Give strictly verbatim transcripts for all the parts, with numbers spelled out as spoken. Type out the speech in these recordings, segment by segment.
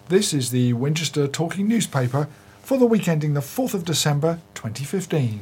This is the Winchester Talking Newspaper for the week ending the fourth of December twenty fifteen.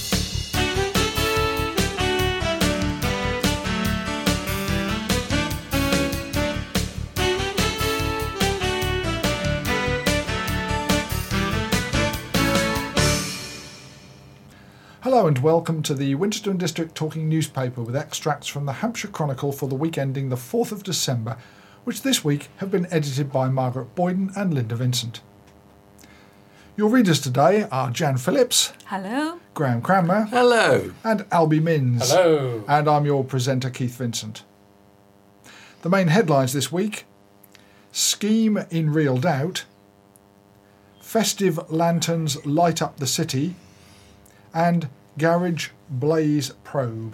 Hello and welcome to the Winchester and District Talking Newspaper with extracts from the Hampshire Chronicle for the week ending the fourth of December, which this week have been edited by Margaret Boyden and Linda Vincent. Your readers today are Jan Phillips. Hello. Graham Cranmer. Hello. And Albie Minns. Hello. And I'm your presenter, Keith Vincent. The main headlines this week: Scheme in real doubt, festive lanterns light up the city, and garage blaze probe.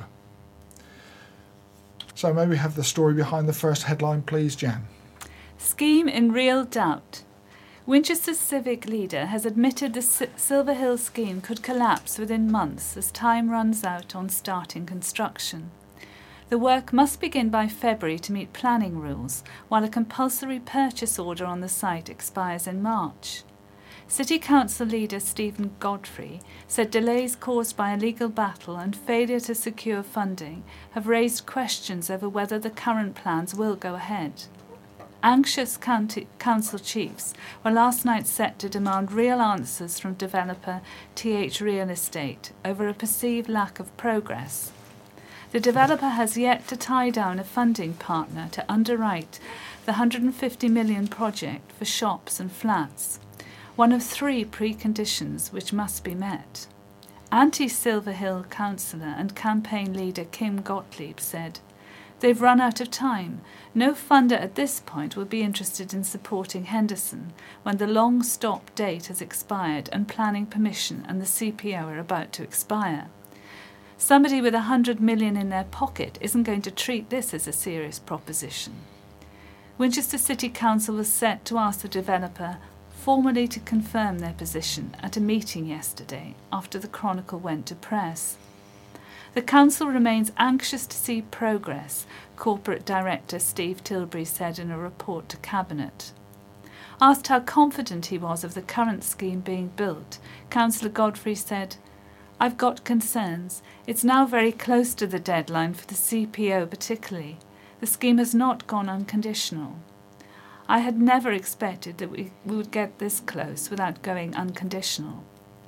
So may we have the story behind the first headline, please, Jan? Scheme in real doubt. Winchester's civic leader has admitted the S- Silver Hill scheme could collapse within months as time runs out on starting construction. The work must begin by February to meet planning rules, while a compulsory purchase order on the site expires in March. City Council leader Stephen Godfrey said delays caused by a legal battle and failure to secure funding have raised questions over whether the current plans will go ahead. Anxious county council chiefs were last night set to demand real answers from developer T H Real Estate over a perceived lack of progress. The developer has yet to tie down a funding partner to underwrite the one hundred fifty million pounds project for shops and flats, one of three preconditions which must be met. Anti-Silver Hill councillor and campaign leader Kim Gottlieb said, "They've run out of time. No funder at this point will be interested in supporting Henderson when the long stop date has expired and planning permission and the C P O are about to expire. Somebody with a hundred million in their pocket isn't going to treat this as a serious proposition." Winchester City Council was set to ask the developer formally to confirm their position at a meeting yesterday after the Chronicle went to press. The council remains anxious to see progress, Corporate Director Steve Tilbury said in a report to Cabinet. Asked how confident he was of the current scheme being built, Councillor Godfrey said, "I've got concerns. It's now very close to the deadline for the C P O particularly. The scheme has not gone unconditional. I had never expected that we, we would get this close without going unconditional.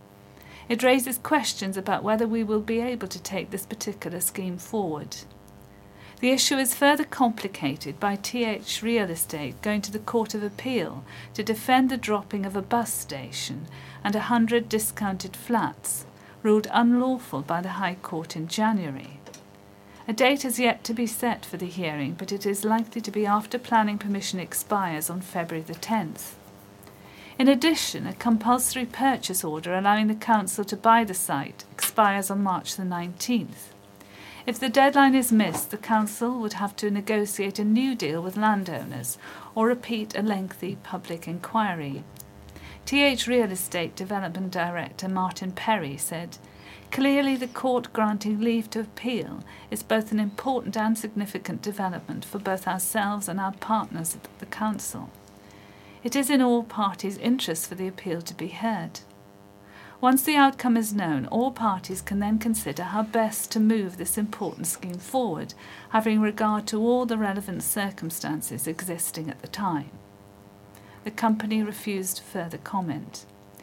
It raises questions about whether we will be able to take this particular scheme forward. The issue is further complicated by T H Real Estate going to the Court of Appeal to defend the dropping of a bus station and a hundred discounted flats, ruled unlawful by the High Court in January. A date has yet to be set for the hearing, but it is likely to be after planning permission expires on February the tenth. In addition, a compulsory purchase order allowing the council to buy the site expires on March the nineteenth. If the deadline is missed, the council would have to negotiate a new deal with landowners or repeat a lengthy public inquiry. T H Real Estate Development Director Martin Perry said, "Clearly the court granting leave to appeal is both an important and significant development for both ourselves and our partners at the council. It is in all parties' interest for the appeal to be heard. Once the outcome is known, all parties can then consider how best to move this important scheme forward, having regard to all the relevant circumstances existing at the time." The company refused further comment.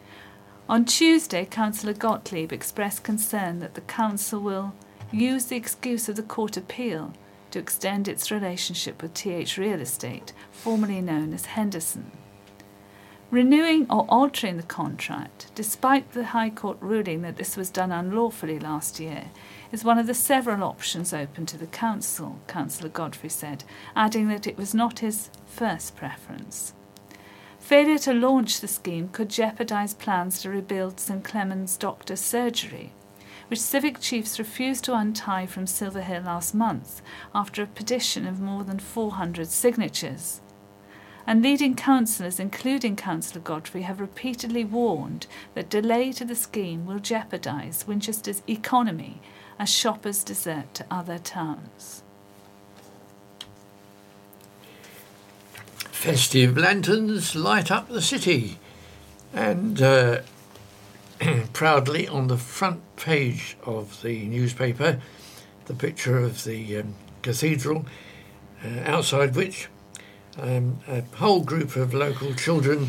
On Tuesday, Councillor Gottlieb expressed concern that the council will use the excuse of the court appeal to extend its relationship with T H Real Estate, formerly known as Henderson. Renewing or altering the contract, despite the High Court ruling that this was done unlawfully last year, is one of the several options open to the council, Councillor Godfrey said, adding that it was not his first preference. Failure to launch the scheme could jeopardise plans to rebuild St Clement's Doctors' Surgery, which civic chiefs refused to untie from Silver Hill last month after a petition of more than four hundred signatures. And leading councillors, including Councillor Godfrey, have repeatedly warned that delay to the scheme will jeopardise Winchester's economy as shoppers desert to other towns. Festive lanterns light up the city, and uh, proudly on the front page of the newspaper, the picture of the um, cathedral, uh, outside which um, a whole group of local children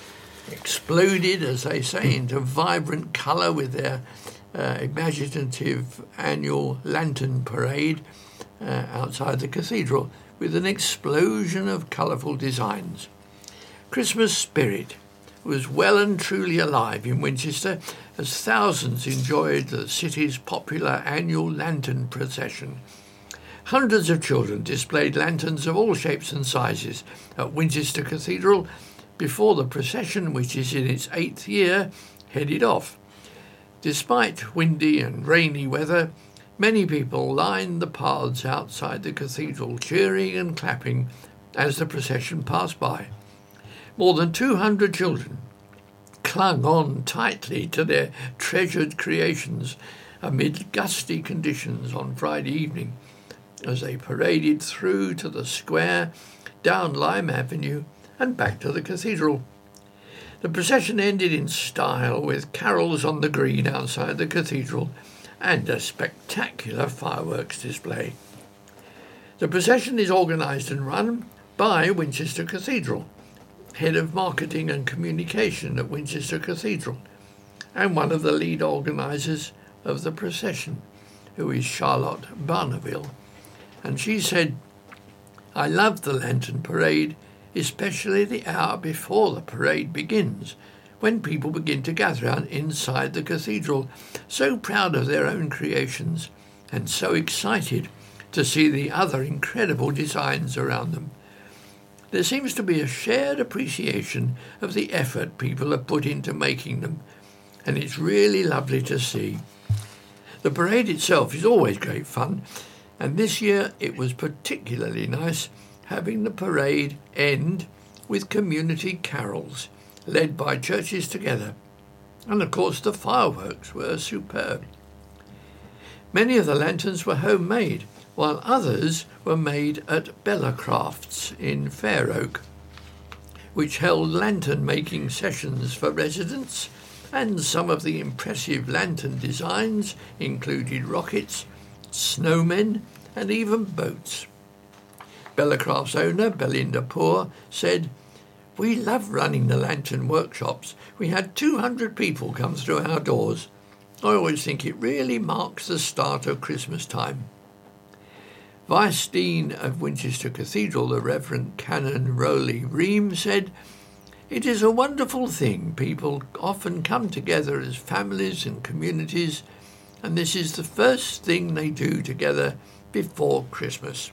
exploded, as they say, into vibrant colour with their uh, imaginative annual lantern parade uh, outside the cathedral, with an explosion of colourful designs. Christmas spirit was well and truly alive in Winchester as thousands enjoyed the city's popular annual lantern procession. Hundreds of children displayed lanterns of all shapes and sizes at Winchester Cathedral before the procession, which is in its eighth year, headed off. Despite windy and rainy weather, many people lined the paths outside the cathedral, cheering and clapping as the procession passed by. More than two hundred children clung on tightly to their treasured creations amid gusty conditions on Friday evening as they paraded through to the square, down Lime Avenue and back to the cathedral. The procession ended in style with carols on the green outside the cathedral and a spectacular fireworks display. The procession is organised and run by Winchester Cathedral, Head of Marketing and Communication at Winchester Cathedral, and one of the lead organisers of the procession, who is Charlotte Barneville. And she said, "I love the Lantern Parade, especially the hour before the parade begins, when people begin to gather out inside the cathedral, so proud of their own creations and so excited to see the other incredible designs around them. There seems to be a shared appreciation of the effort people have put into making them, and it's really lovely to see. The parade itself is always great fun, and this year it was particularly nice having the parade end with community carols led by Churches Together, and of course the fireworks were superb. Many of the lanterns were homemade, while others were made at Bella Crafts in Fair Oak, which held lantern-making sessions for residents, and some of the impressive lantern designs included rockets, snowmen, and even boats. Bella Crafts owner Belinda Poor said, "We love running the lantern workshops. We had two hundred people come through our doors. I always think it really marks the start of Christmas time." Vice Dean of Winchester Cathedral, the Reverend Canon Rowley Ream, said, "It is a wonderful thing. People often come together as families and communities, and this is the first thing they do together before Christmas."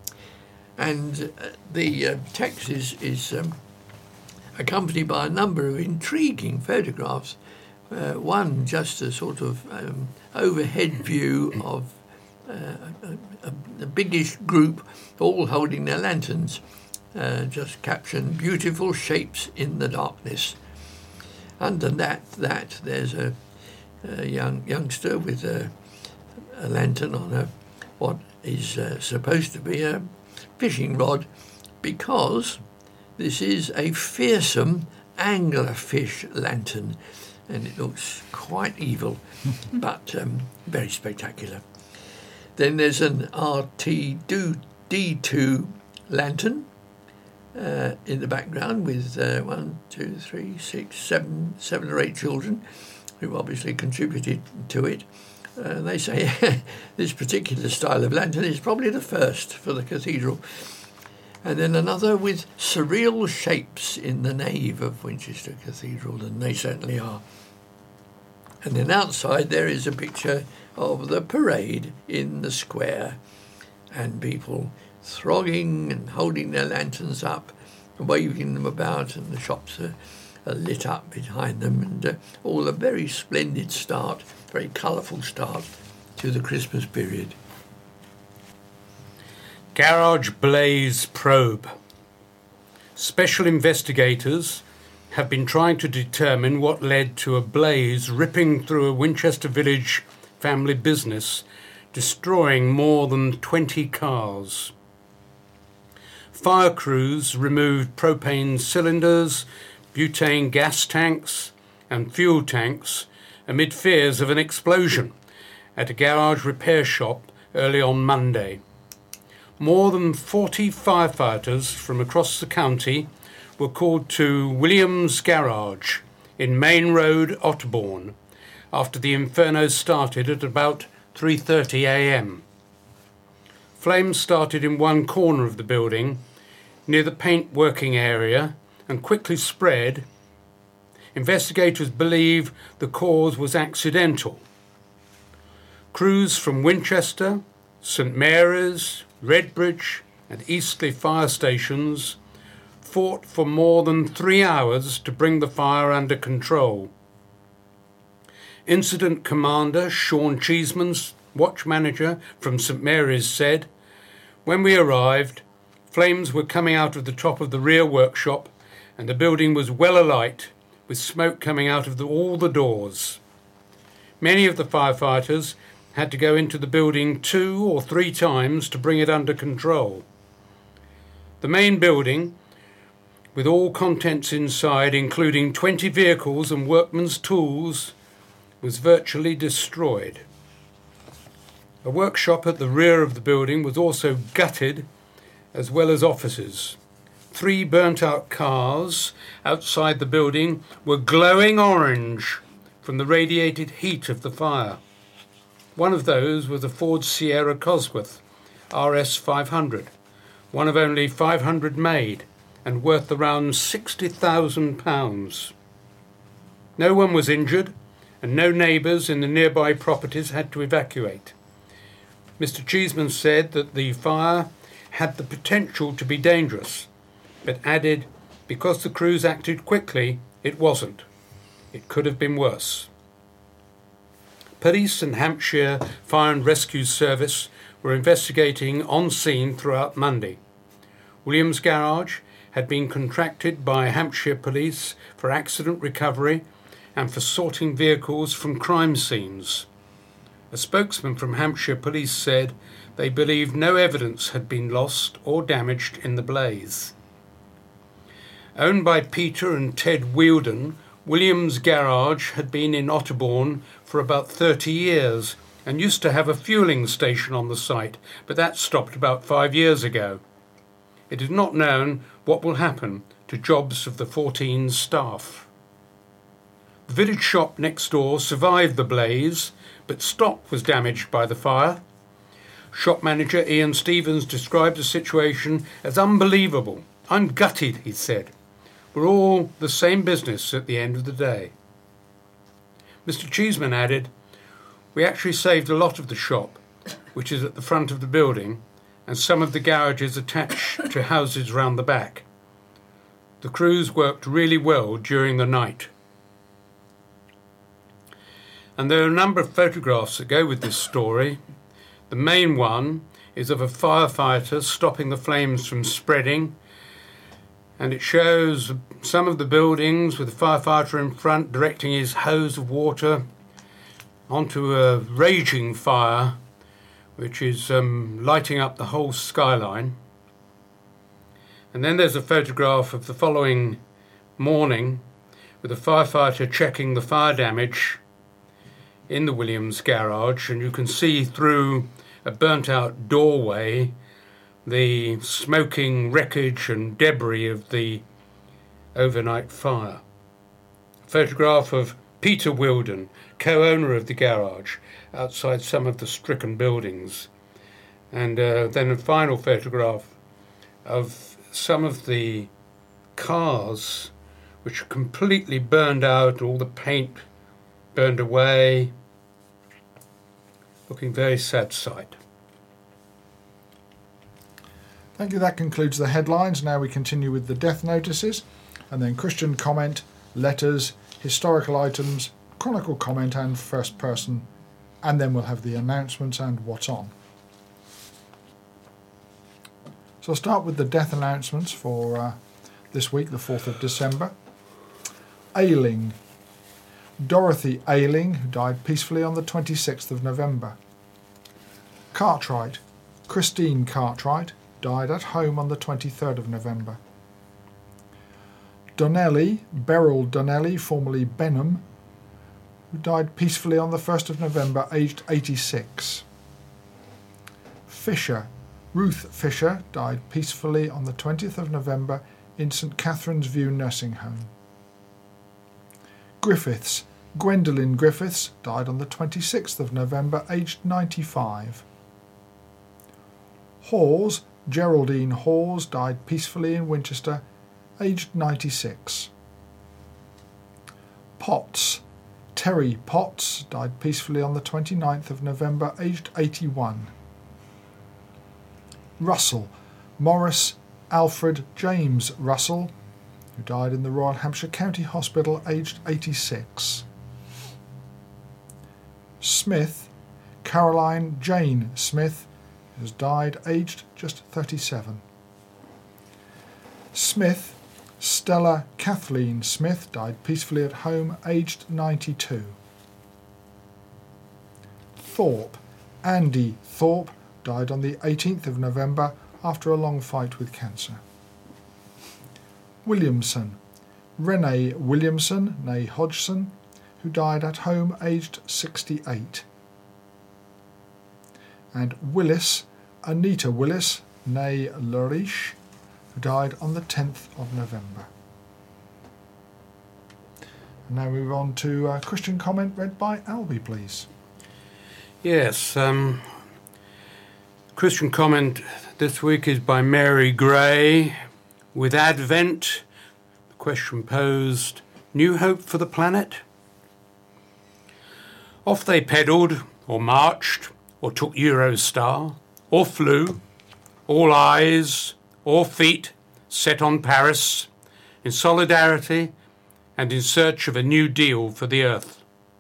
And uh, the uh, text is, is um, accompanied by a number of intriguing photographs. Uh, one just a sort of um, overhead view of uh, a, a, a biggish group all holding their lanterns, uh, just captioned "Beautiful Shapes in the Darkness." Under that, that there's a, a young youngster with a, a lantern on a what is uh, supposed to be a fishing rod, because this is a fearsome anglerfish lantern, and it looks quite evil, but um, very spectacular. Then there's an R T D two lantern uh, in the background with uh, one, two, three, six, seven, seven or eight children who obviously contributed to it. Uh, they say this particular style of lantern is probably the first for the cathedral. And then another with surreal shapes in the nave of Winchester Cathedral, and they certainly are. And then outside there is a picture of the parade in the square, and people thronging and holding their lanterns up, waving them about, and the shops are, are lit up behind them, and uh, all a very splendid start, very colourful start to the Christmas period. Garage Blaze Probe. Special investigators have been trying to determine what led to a blaze ripping through a Winchester Village family business, destroying more than twenty cars. fire crews removed propane cylinders, butane gas tanks and fuel tanks amid fears of an explosion at a garage repair shop early on Monday. More than forty firefighters from across the county were called to Williams Garage in Main Road, Otterbourne, after the inferno started at about three thirty a m. Flames started in one corner of the building, near the paint working area, and quickly spread. Investigators believe the cause was accidental. Crews from Winchester, St Mary's, Redbridge and Eastleigh fire stations fought for more than three hours to bring the fire under control. Incident Commander Sean Cheeseman, watch manager from St Mary's, said, "When we arrived, flames were coming out of the top of the rear workshop and the building was well alight, with smoke coming out of the, all the doors. Many of the firefighters had to go into the building two or three times to bring it under control. The main building, with all contents inside, including twenty vehicles and workmen's tools, was virtually destroyed. A workshop at the rear of the building was also gutted, as well as offices. Three burnt-out cars outside the building were glowing orange from the radiated heat of the fire. One of those was a Ford Sierra Cosworth R S five hundred, one of only five hundred made and worth around sixty thousand pounds. No one was injured, and no neighbours in the nearby properties had to evacuate. Mister Cheeseman said that the fire had the potential to be dangerous, but added, because the crews acted quickly, it wasn't. It could have been worse. Police and Hampshire Fire and Rescue Service were investigating on scene throughout Monday. Williams Garage had been contracted by Hampshire Police for accident recovery and for sorting vehicles from crime scenes. A spokesman from Hampshire Police said they believed no evidence had been lost or damaged in the blaze. Owned by Peter and Ted Wheeldon, Williams Garage had been in Otterbourne for about thirty years and used to have a fuelling station on the site, but that stopped about five years ago. It is not known what will happen to jobs of the fourteen staff. The village shop next door survived the blaze, but stock was damaged by the fire. Shop manager Ian Stevens described the situation as unbelievable. "I'm gutted," he said. "We're all the same business at the end of the day." Mister Cheeseman added, "We actually saved a lot of the shop, which is at the front of the building, and some of the garages attached to houses round the back. The crews worked really well during the night." And there are a number of photographs that go with this story. The main one is of a firefighter stopping the flames from spreading, and it shows some of the buildings with the firefighter in front directing his hose of water onto a raging fire which is um, lighting up the whole skyline. And then there's a photograph of the following morning with a firefighter checking the fire damage in the Williams Garage, and you can see through a burnt-out doorway the smoking wreckage and debris of the overnight fire. A photograph of Peter Wheeldon, co-owner of the garage, outside some of the stricken buildings. And uh, then a final photograph of some of the cars which are completely burned out, all the paint burned away. Looking very sad sight. Thank you. That concludes the headlines. Now we continue with the death notices, and then Christian comment, letters, historical items, chronicle comment and first person, and then we'll have the announcements and what's on. So I'll start with the death announcements for uh, this week, the fourth of December. Ayling. Dorothy Ayling, who died peacefully on the twenty-sixth of November. Cartwright. Christine Cartwright died at home on the twenty-third of November. Donnelly, Beryl Donnelly, formerly Benham, who died peacefully on the first of November, aged eighty-six. Fisher, Ruth Fisher, died peacefully on the twentieth of November in St Catherine's View Nursing Home. Griffiths, Gwendolyn Griffiths, died on the twenty-sixth of November, aged ninety-five. Hawes, Geraldine Hawes, died peacefully in Winchester, aged ninety-six. Potts, Terry Potts, died peacefully on the twenty-ninth of November, aged eighty-one. Russell, Morris Alfred James Russell, who died in the Royal Hampshire County Hospital, aged eighty-six. Smith, Caroline Jane Smith, who has died aged just thirty-seven. Smith, Stella Kathleen Smith, died peacefully at home, aged ninety-two. Thorpe, Andy Thorpe, died on the eighteenth of November after a long fight with cancer. Williamson, Renee Williamson, née Hodgson, who died at home, aged sixty-eight. And Willis, Anita Willis, née Lariche, who died on the tenth of November. And now move on to a Christian comment read by Albie, please. Yes, um, Christian comment this week is by Mary Gray. With Advent, the question posed, new hope for the planet? Off they pedalled, or marched, or took Eurostar, or flew, all eyes, all feet set on Paris, in solidarity and in search of a new deal for the earth.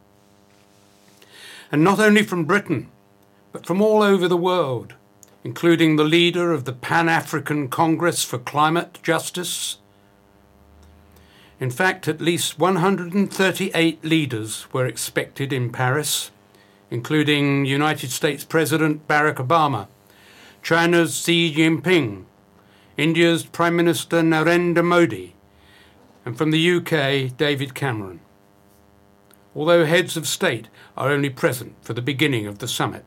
And not only from Britain, but from all over the world, including the leader of the Pan-African Congress for Climate Justice. In fact, at least one hundred thirty-eight leaders were expected in Paris, including United States President Barack Obama, China's Xi Jinping, India's Prime Minister Narendra Modi, and from the U K, David Cameron, although heads of state are only present for the beginning of the summit.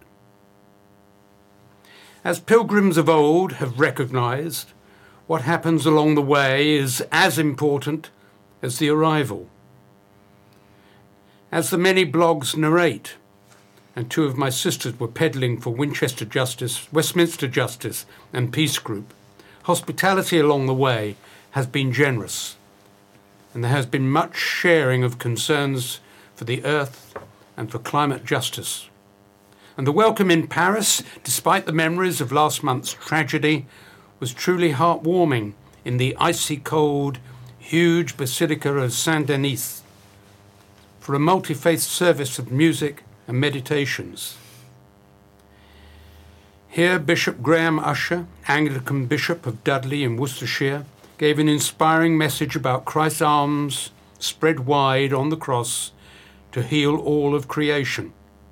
As pilgrims of old have recognised, what happens along the way is as important as the arrival. As the many blogs narrate, and two of my sisters were peddling for Winchester Justice, Westminster Justice and Peace Group, hospitality along the way has been generous, and there has been much sharing of concerns for the earth and for climate justice. And the welcome in Paris, despite the memories of last month's tragedy, was truly heartwarming in the icy cold, huge Basilica of Saint-Denis for a multi-faith service of music and meditations. Here Bishop Graham Usher, Anglican Bishop of Dudley in Worcestershire, gave an inspiring message about Christ's arms spread wide on the cross to heal all of creation.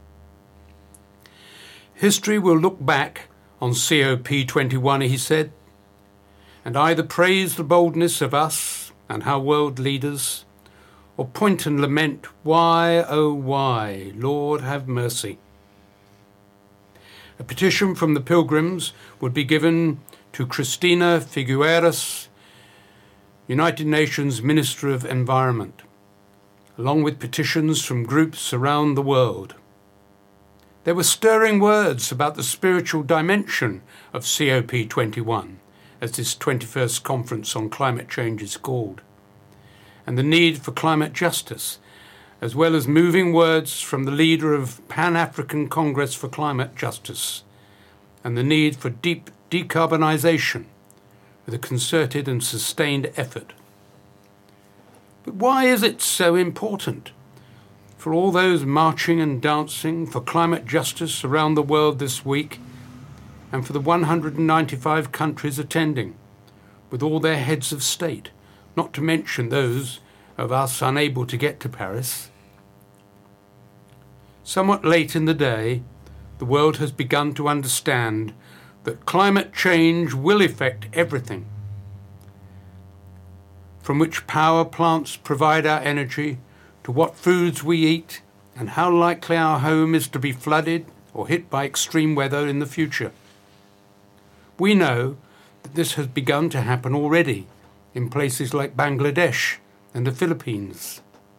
History will look back on C O P twenty-one, he said, and either praise the boldness of us and our world leaders, or point and lament, why, oh why, Lord have mercy. A petition from the pilgrims would be given to Cristina Figueras, United Nations Minister of Environment, along with petitions from groups around the world. There were stirring words about the spiritual dimension of C O P twenty-one, as this twenty-first conference on climate change is called, and the need for climate justice, as well as moving words from the leader of Pan-African Congress for Climate Justice, and the need for deep decarbonisation with a concerted and sustained effort. But why is it so important for all those marching and dancing for climate justice around the world this week, and for the one hundred ninety-five countries attending, with all their heads of state, not to mention those of us unable to get to Paris? Somewhat late in the day, the world has begun to understand that climate change will affect everything, from which power plants provide our energy, to what foods we eat, and how likely our home is to be flooded or hit by extreme weather in the future. We know that this has begun to happen already in places like Bangladesh and the Philippines.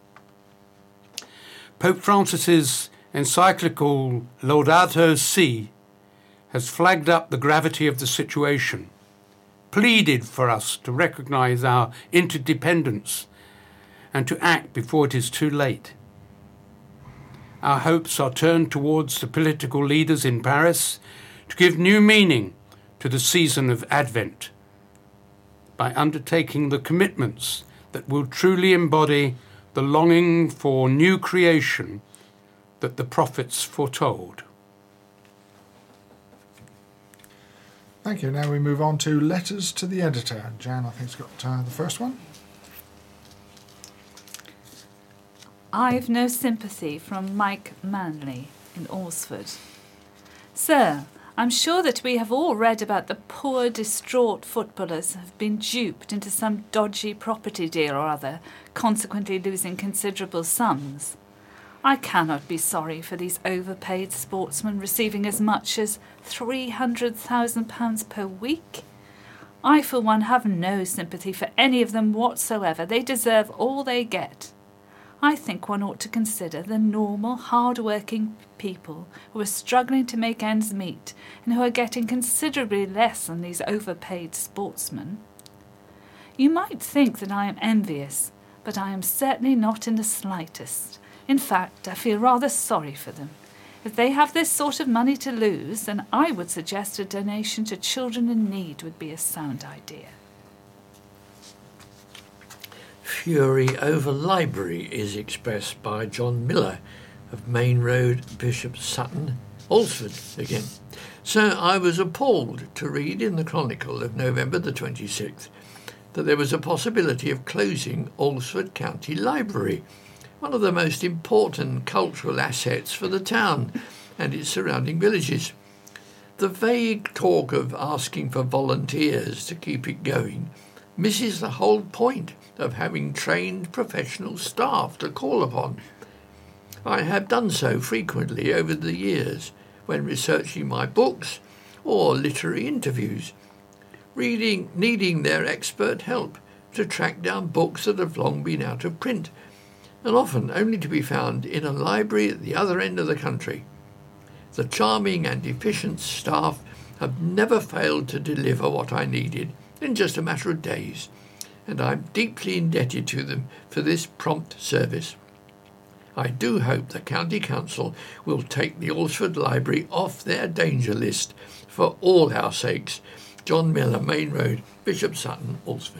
Pope Francis's encyclical Laudato Si has flagged up the gravity of the situation, pleaded for us to recognise our interdependence and to act before it is too late. Our hopes are turned towards the political leaders in Paris to give new meaning to the season of Advent by undertaking the commitments that will truly embody the longing for new creation that the prophets foretold. Thank you. Now we move on to letters to the editor. Jan, I think, has got uh, the first one. I've no sympathy from Mike Manley in Alresford. Sir, I'm sure that we have all read about the poor, distraught footballers who have been duped into some dodgy property deal or other, consequently losing considerable sums. I cannot be sorry for these overpaid sportsmen receiving as much as three hundred thousand pounds per week. I, for one, have no sympathy for any of them whatsoever. They deserve all they get. I think one ought to consider the normal, hard-working people who are struggling to make ends meet and who are getting considerably less than these overpaid sportsmen. You might think that I am envious, but I am certainly not in the slightest. In fact, I feel rather sorry for them. If they have this sort of money to lose, then I would suggest a donation to children in need would be a sound idea. Fury over library is expressed by John Miller of Main Road, Bishop Sutton, Alresford again. So I was appalled to read in the Chronicle of November the twenty-sixth that there was a possibility of closing Alresford County Library, one of the most important cultural assets for the town and its surrounding villages. The vague talk of asking for volunteers to keep it going misses the whole point of having trained professional staff to call upon. I have done so frequently over the years when researching my books or literary interviews, reading, needing their expert help to track down books that have long been out of print, and often only to be found in a library at the other end of the country. The charming and efficient staff have never failed to deliver what I needed in just a matter of days, and I'm deeply indebted to them for this prompt service. I do hope the County Council will take the Alresford Library off their danger list for all our sakes. John Miller, Main Road, Bishop Sutton, Alresford.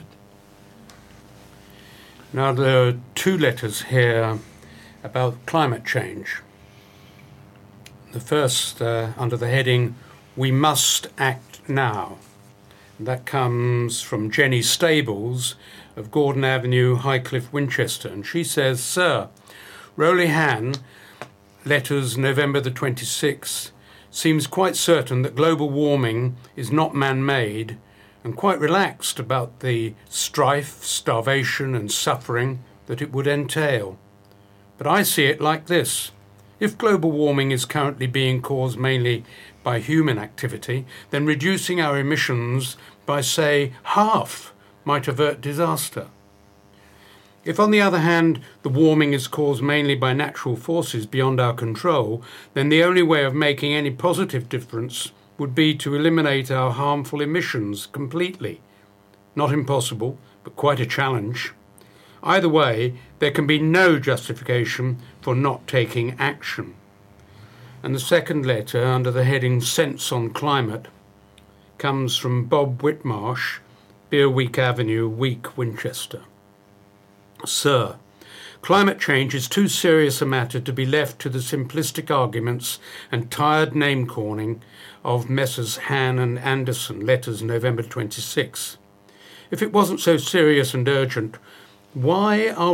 Now there are two letters here about climate change. The first uh, under the heading, "We must act now." That comes from Jenny Stables of Gordon Avenue, Highcliffe, Winchester. And she says, "Sir, Rowley Han, letters November the twenty-sixth, seems quite certain that global warming is not man-made and quite relaxed about the strife, starvation and suffering that it would entail. But I see it like this. If global warming is currently being caused mainly by human activity, then reducing our emissions by, say, half might avert disaster. If, on the other hand, the warming is caused mainly by natural forces beyond our control, then the only way of making any positive difference would be to eliminate our harmful emissions completely. Not impossible, but quite a challenge. Either way, there can be no justification for not taking action." And the second letter, under the heading "Sense on Climate," comes from Bob Whitmarsh, Beerweek Avenue, Week, Winchester. "Sir, climate change is too serious a matter to be left to the simplistic arguments and tired name-calling of Messrs Han and Anderson, letters November twenty-sixth. If it wasn't so serious and urgent, why are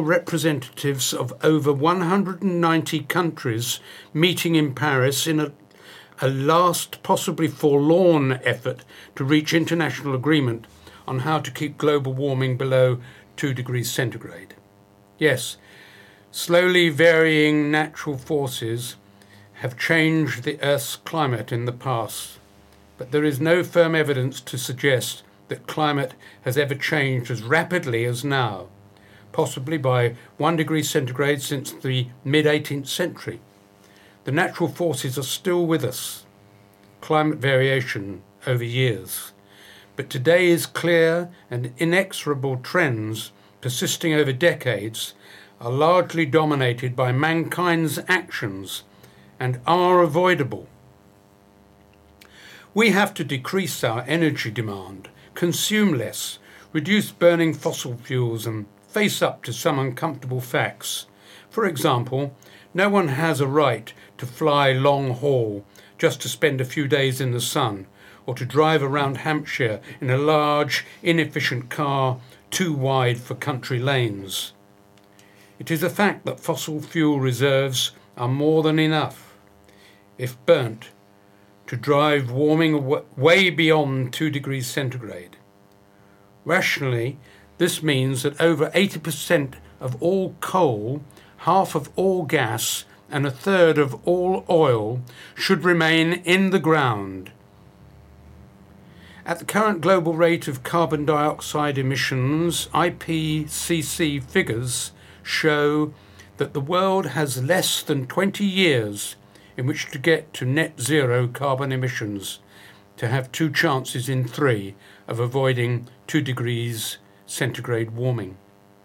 representatives of over one hundred ninety countries meeting in Paris in a, a last, possibly forlorn effort to reach international agreement on how to keep global warming below two degrees centigrade. Yes, slowly varying natural forces have changed the Earth's climate in the past, but there is no firm evidence to suggest that climate has ever changed as rapidly as now, possibly by one degree centigrade since the mid-eighteenth century. The natural forces are still with us, climate variation over years, but today's clear and inexorable trends persisting over decades are largely dominated by mankind's actions and are avoidable. We have to decrease our energy demand, consume less, reduce burning fossil fuels and face up to some uncomfortable facts. For example, no one has a right to fly long haul just to spend a few days in the sun, or to drive around Hampshire in a large, inefficient car too wide for country lanes. It is a fact that fossil fuel reserves are more than enough, if burnt, to drive warming way beyond two degrees centigrade. Rationally, this means that over eighty percent of all coal, half of all gas, and a third of all oil should remain in the ground. At the current global rate of carbon dioxide emissions, I P C C figures show that the world has less than twenty years in which to get to net zero carbon emissions, to have two chances in three of avoiding two degrees centigrade warming.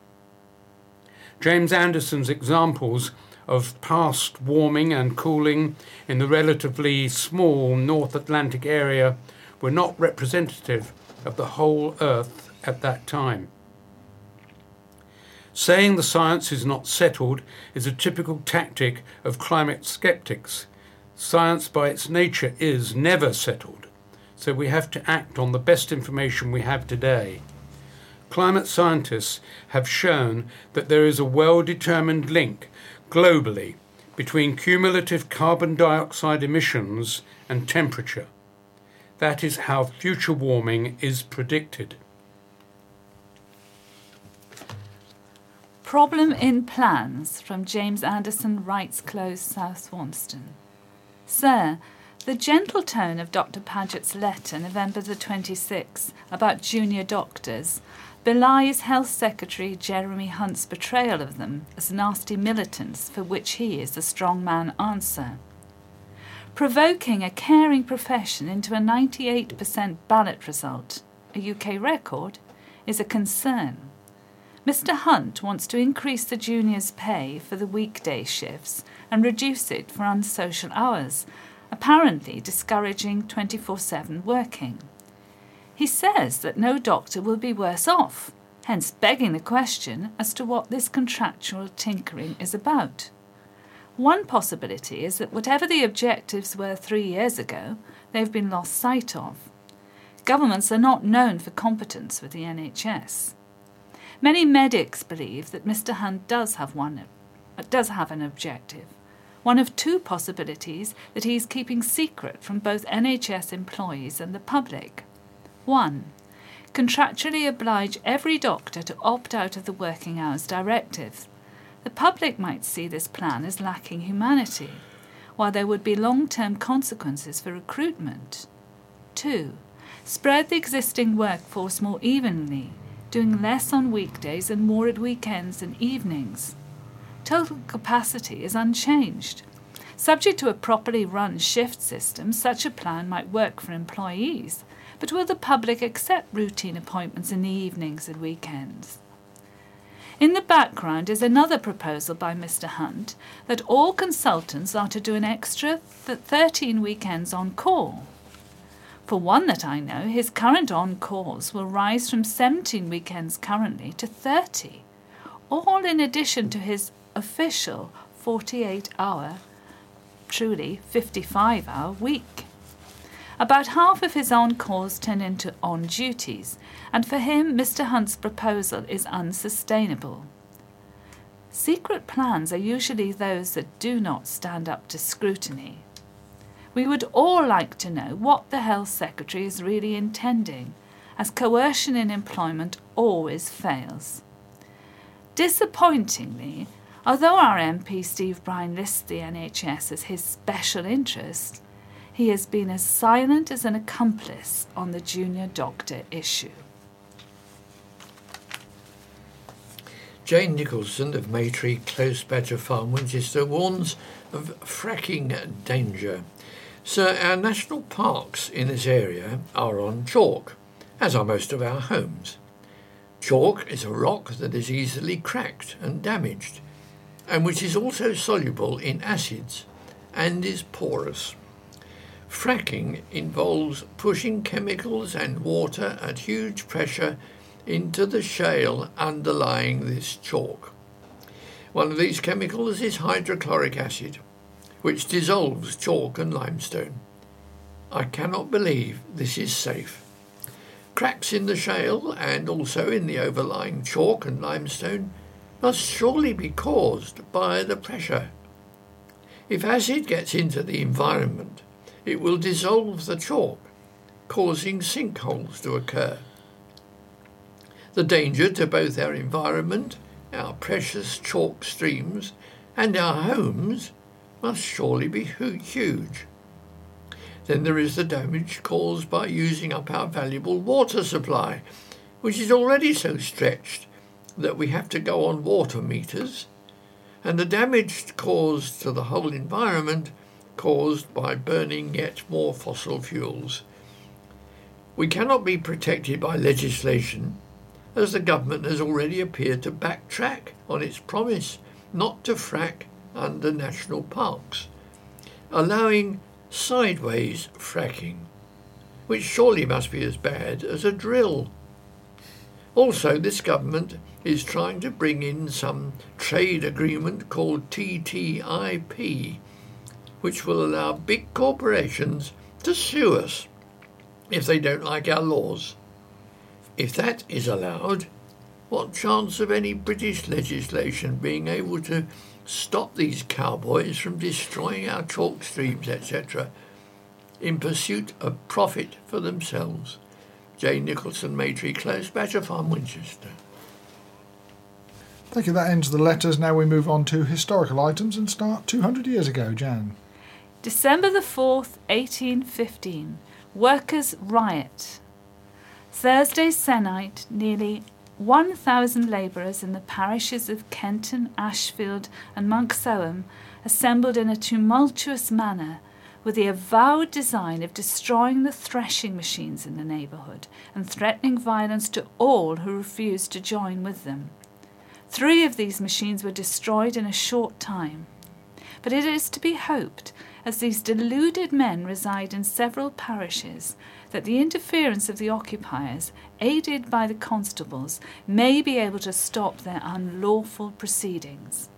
James Anderson's examples of past warming and cooling in the relatively small North Atlantic area were not representative of the whole Earth at that time. Saying the science is not settled is a typical tactic of climate skeptics. Science by its nature is never settled, so we have to act on the best information we have today. Climate scientists have shown that there is a well-determined link globally between cumulative carbon dioxide emissions and temperature. That is how future warming is predicted. Problem in Plans from James Anderson, Wrights Close, South Swanston. Sir, the gentle tone of Doctor Paget's letter, November the twenty-sixth, about junior doctors, belies Health Secretary Jeremy Hunt's portrayal of them as nasty militants for which he is the strongman answer. Provoking a caring profession into a ninety-eight percent ballot result, a U K record, is a concern. Mister Hunt wants to increase the juniors' pay for the weekday shifts and reduce it for unsocial hours, apparently discouraging twenty-four seven working. He says that no doctor will be worse off, hence begging the question as to what this contractual tinkering is about. One possibility is that whatever the objectives were three years ago, they've been lost sight of. Governments are not known for competence with the N H S. Many medics believe that Mister Hunt does have one, does have an objective, one of two possibilities that he is keeping secret from both N H S employees and the public. One, contractually oblige every doctor to opt out of the working hours directive. The public might see this plan as lacking humanity, while there would be long-term consequences for recruitment. Two, spread the existing workforce more evenly, doing less on weekdays and more at weekends and evenings. Total capacity is unchanged. Subject to a properly run shift system, such a plan might work for employees, but will the public accept routine appointments in the evenings and weekends? In the background is another proposal by Mister Hunt that all consultants are to do an extra th- thirteen weekends on call. For one that I know, his current on-calls will rise from seventeen weekends currently to thirty, all in addition to his official forty-eight hour, truly fifty-five hour week. About half of his on-calls turn into on-duties, and for him Mister Hunt's proposal is unsustainable. Secret plans are usually those that do not stand up to scrutiny. We would all like to know what the Health Secretary is really intending, as coercion in employment always fails. Disappointingly, although our M P Steve Brine lists the N H S as his special interest, he has been as silent as an accomplice on the junior doctor issue. Jane Nicholson of Maytree Close Badger Farm, Winchester, warns of fracking danger. Sir, our national parks in this area are on chalk, as are most of our homes. Chalk is a rock that is easily cracked and damaged, and which is also soluble in acids and is porous. Fracking involves pushing chemicals and water at huge pressure into the shale underlying this chalk. One of these chemicals is hydrochloric acid, which dissolves chalk and limestone. I cannot believe this is safe. Cracks in the shale and also in the overlying chalk and limestone must surely be caused by the pressure. If acid gets into the environment, it will dissolve the chalk, causing sinkholes to occur. The danger to both our environment, our precious chalk streams, and our homes must surely be huge. Then there is the damage caused by using up our valuable water supply, which is already so stretched that we have to go on water meters, and the damage caused to the whole environment caused by burning yet more fossil fuels. We cannot be protected by legislation, as the government has already appeared to backtrack on its promise not to frack under national parks, allowing sideways fracking, which surely must be as bad as a drill. Also, this government is trying to bring in some trade agreement called T T I P, which will allow big corporations to sue us if they don't like our laws. If that is allowed, what chance of any British legislation being able to stop these cowboys from destroying our chalk streams, et cetera, in pursuit of profit for themselves? Jane Nicholson, Maytree Close, Badger Farm, Winchester. Thank you. That ends the letters. Now we move on to historical items and start two hundred years ago. Jan. December the fourth, eighteen fifteen. Workers' riot. Thursday se'nnight, nearly one thousand labourers in the parishes of Kenton, Ashfield and Monksowam assembled in a tumultuous manner with the avowed design of destroying the threshing machines in the neighbourhood and threatening violence to all who refused to join with them. Three of these machines were destroyed in a short time. But it is to be hoped, as these deluded men reside in several parishes, that the interference of the occupiers, aided by the constables, may be able to stop their unlawful proceedings.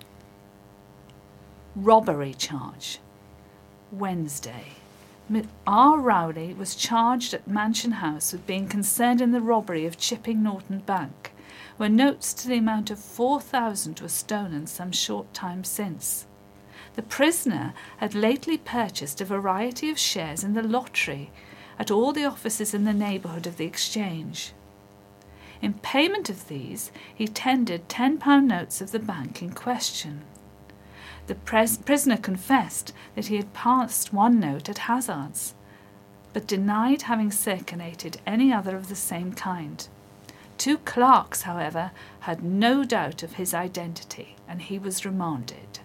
Robbery charge. Wednesday. R. Rowley was charged at Mansion House with being concerned in the robbery of Chipping Norton Bank, where notes to the amount of four thousand were stolen some short time since. The prisoner had lately purchased a variety of shares in the lottery at all the offices in the neighbourhood of the exchange. In payment of these, he tendered ten pound notes of the bank in question. The pres- prisoner confessed that he had passed one note at hazards, but denied having circulated any other of the same kind. Two clerks, however, had no doubt of his identity, and he was remanded.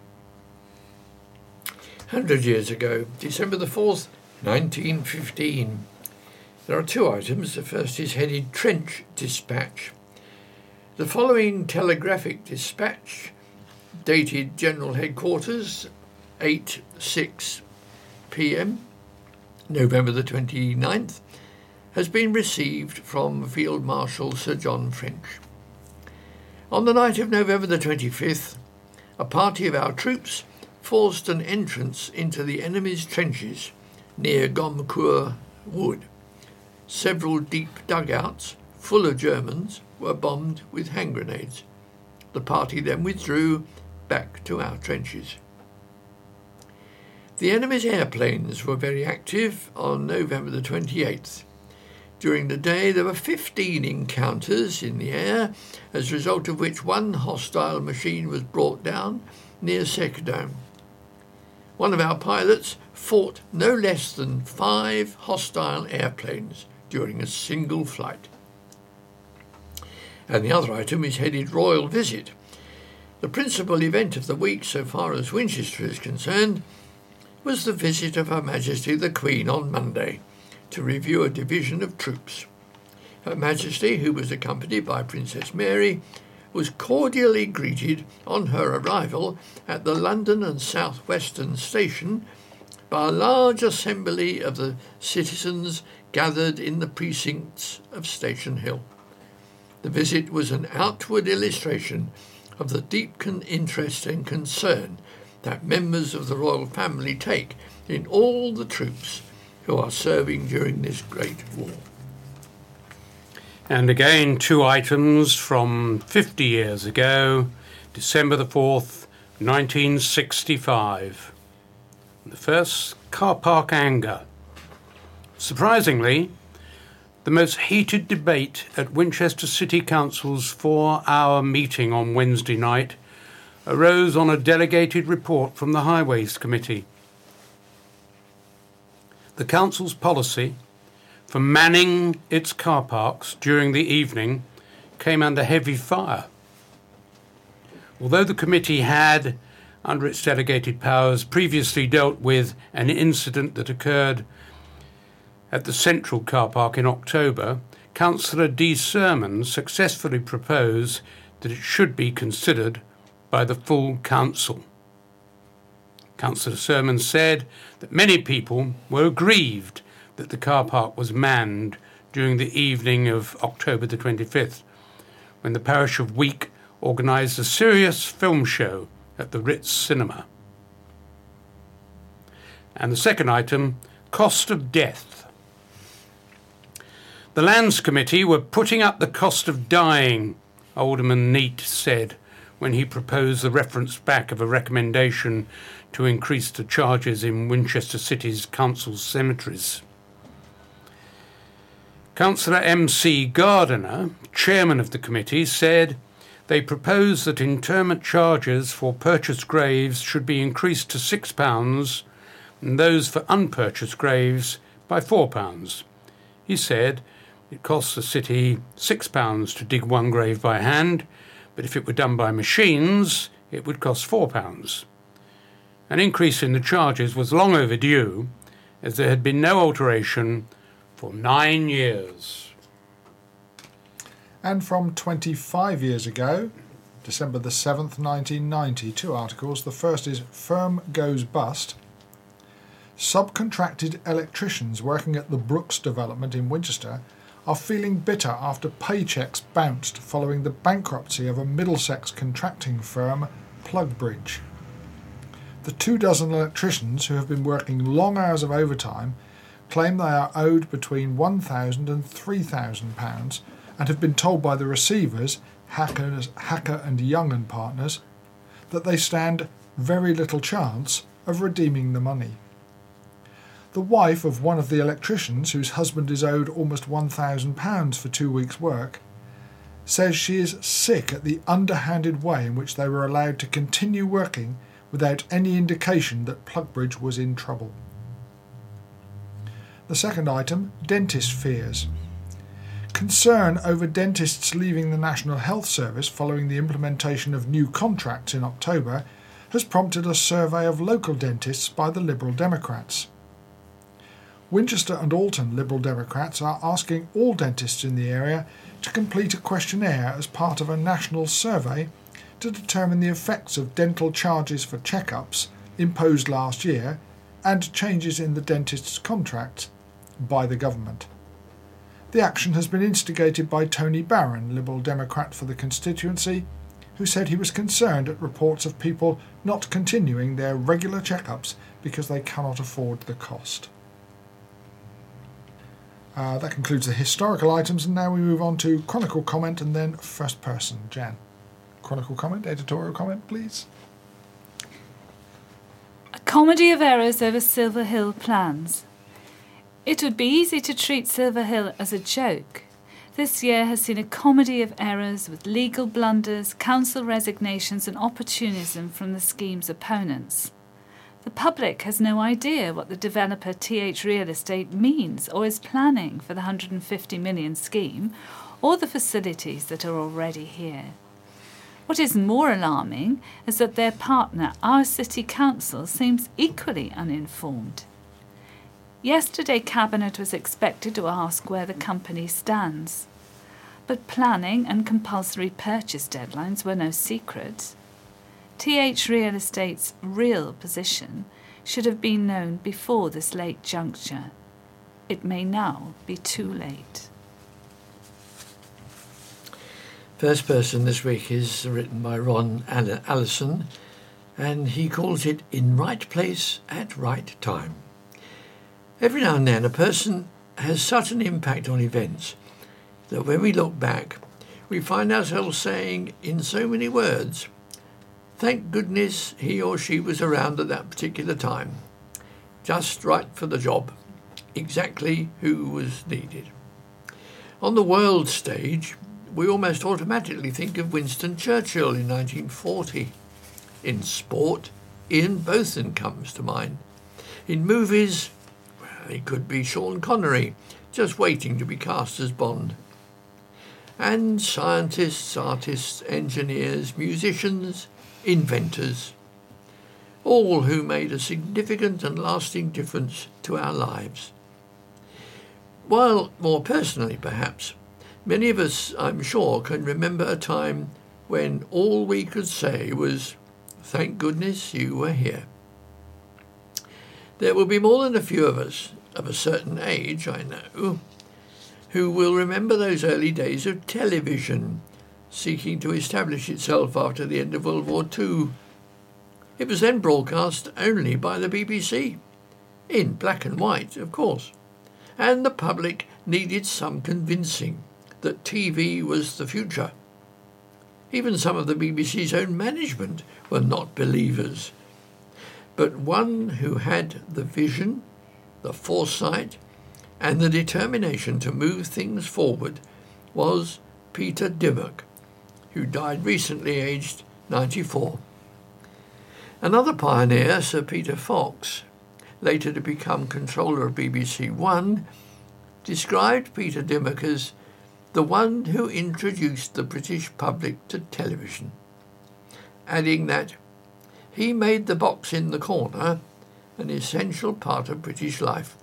Hundred years ago, December the fourth, nineteen fifteen. There are two items. The first is headed Trench Dispatch. The following telegraphic dispatch, dated General Headquarters, eight six p m, November the twenty-ninth, has been received from Field Marshal Sir John French. On the night of November the twenty-fifth, a party of our troops forced an entrance into the enemy's trenches near Gommecourt Wood. Several deep dugouts full of Germans were bombed with hand grenades. The party then withdrew back to our trenches. The enemy's airplanes were very active on November the twenty-eighth. During the day there were fifteen encounters in the air, as a result of which one hostile machine was brought down near Sekdam. One of our pilots fought no less than five hostile airplanes during a single flight. And the other item is headed Royal Visit. The principal event of the week, so far as Winchester is concerned, was the visit of Her Majesty the Queen on Monday to review a division of troops. Her Majesty, who was accompanied by Princess Mary, was cordially greeted on her arrival at the London and South Western Station by a large assembly of the citizens gathered in the precincts of Station Hill. The visit was an outward illustration of the deep con- interest and concern that members of the royal family take in all the troops who are serving during this great war. And again, two items from fifty years ago, December the fourth, nineteen sixty-five. The first, car park anger. Surprisingly, the most heated debate at Winchester City Council's four-hour meeting on Wednesday night arose on a delegated report from the Highways Committee. The Council's policy for manning its car parks during the evening came under heavy fire. Although the committee had, under its delegated powers, previously dealt with an incident that occurred at the Central car park in October, Councillor D. Sermon successfully proposed that it should be considered by the full council. Councillor Sermon said that many people were aggrieved that the car park was manned during the evening of October the twenty-fifth, when the parish of Week organised a serious film show at the Ritz Cinema. And the second item, cost of death. The Lands Committee were putting up the cost of dying, Alderman Neate said when he proposed the reference back of a recommendation to increase the charges in Winchester City's council cemeteries. Councillor M C Gardiner, chairman of the committee, said they proposed that interment charges for purchased graves should be increased to six pounds and those for unpurchased graves by four pounds. He said it costs the city six pounds to dig one grave by hand, but if it were done by machines, it would cost four pounds. An increase in the charges was long overdue, as there had been no alteration for nine years. And from twenty-five years ago, December the seventh, nineteen ninety, two articles. The first is Firm Goes Bust. Subcontracted electricians working at the Brooks development in Winchester are feeling bitter after paychecks bounced following the bankruptcy of a Middlesex contracting firm, Plugbridge. The two dozen electricians who have been working long hours of overtime claim they are owed between one thousand pounds and three thousand pounds and have been told by the receivers, Hackers, Hacker and Young and Partners, that they stand very little chance of redeeming the money. The wife of one of the electricians, whose husband is owed almost one thousand pounds for two weeks' work, says she is sick at the underhanded way in which they were allowed to continue working without any indication that Plugbridge was in trouble. The second item, dentist fears. Concern over dentists leaving the National Health Service following the implementation of new contracts in October has prompted a survey of local dentists by the Liberal Democrats. Winchester and Alton Liberal Democrats are asking all dentists in the area to complete a questionnaire as part of a national survey to determine the effects of dental charges for checkups imposed last year and changes in the dentist's contracts by the government. The action has been instigated by Tony Barron, Liberal Democrat for the constituency, who said he was concerned at reports of people not continuing their regular checkups because they cannot afford the cost. Uh, that concludes the historical items, and now we move on to Chronicle comment and then first person. Jan. Chronicle comment, editorial comment, please. A comedy of errors over Silver Hill plans. It would be easy to treat Silver Hill as a joke. This year has seen a comedy of errors with legal blunders, council resignations and opportunism from the scheme's opponents. The public has no idea what the developer T H Real Estate means or is planning for the one hundred fifty million scheme or the facilities that are already here. What is more alarming is that their partner, our City Council, seems equally uninformed. Yesterday, Cabinet was expected to ask where the company stands. But planning and compulsory purchase deadlines were no secret. T H Real Estate's real position should have been known before this late juncture. It may now be too late. First Person this week is written by Ron Allison, and he calls it In Right Place at Right Time. Every now and then a person has such an impact on events that when we look back, we find ourselves saying in so many words, thank goodness he or she was around at that particular time, just right for the job, exactly who was needed. On the world stage, we almost automatically think of Winston Churchill in nineteen forty. In sport, Ian Botham comes to mind. In movies, well, it could be Sean Connery, just waiting to be cast as Bond. And scientists, artists, engineers, musicians, inventors, all who made a significant and lasting difference to our lives. While more personally, perhaps, many of us, I'm sure, can remember a time when all we could say was, thank goodness you were here. There will be more than a few of us of a certain age, I know, who will remember those early days of television seeking to establish itself after the end of World War Two. It was then broadcast only by the B B C, in black and white, of course, and the public needed some convincing that T V was the future. Even some of the B B C's own management were not believers. But one who had the vision, the foresight, and the determination to move things forward was Peter Dimmock, who died recently aged ninety-four. Another pioneer, Sir Peter Fox, later to become controller of B B C One, described Peter Dimmock as the one who introduced the British public to television, adding that he made the box in the corner an essential part of British life.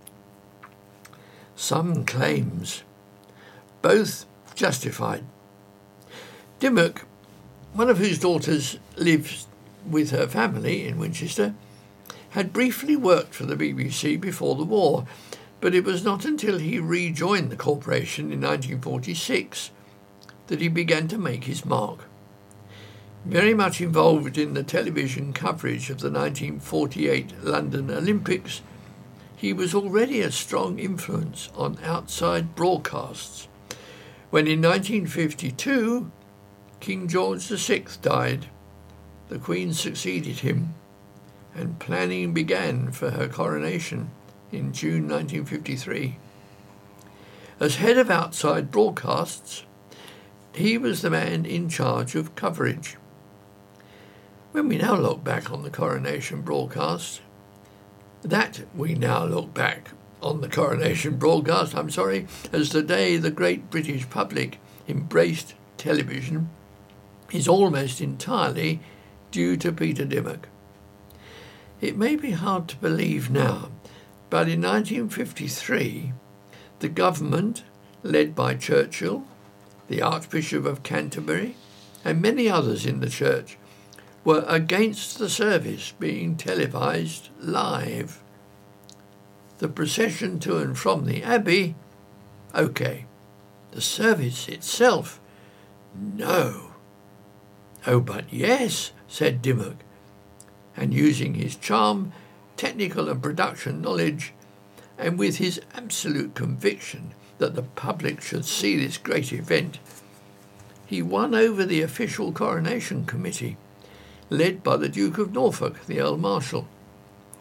Some claims, both justified. Dimmock, one of whose daughters lives with her family in Winchester, had briefly worked for the B B C before the war, but it was not until he rejoined the corporation in nineteen forty-six that he began to make his mark. Very much involved in the television coverage of the nineteen forty-eight London Olympics, he was already a strong influence on outside broadcasts. When in nineteen fifty-two, King George the Sixth died, the Queen succeeded him, and planning began for her coronation in June nineteen fifty-three. As head of outside broadcasts, he was the man in charge of coverage. When we now look back on the coronation broadcast, that we now look back on the coronation broadcast, I'm sorry, as the day the great British public embraced television, is almost entirely due to Peter Dimmock. It may be hard to believe now, but in nineteen fifty-three, the government, led by Churchill, the Archbishop of Canterbury, and many others in the church, were against the service being televised live. The procession to and from the Abbey, okay. The service itself, no. Oh, but yes, said Dimmock, and using his charm, technical and production knowledge, and with his absolute conviction that the public should see this great event, he won over the official coronation committee, led by the Duke of Norfolk, the Earl Marshal.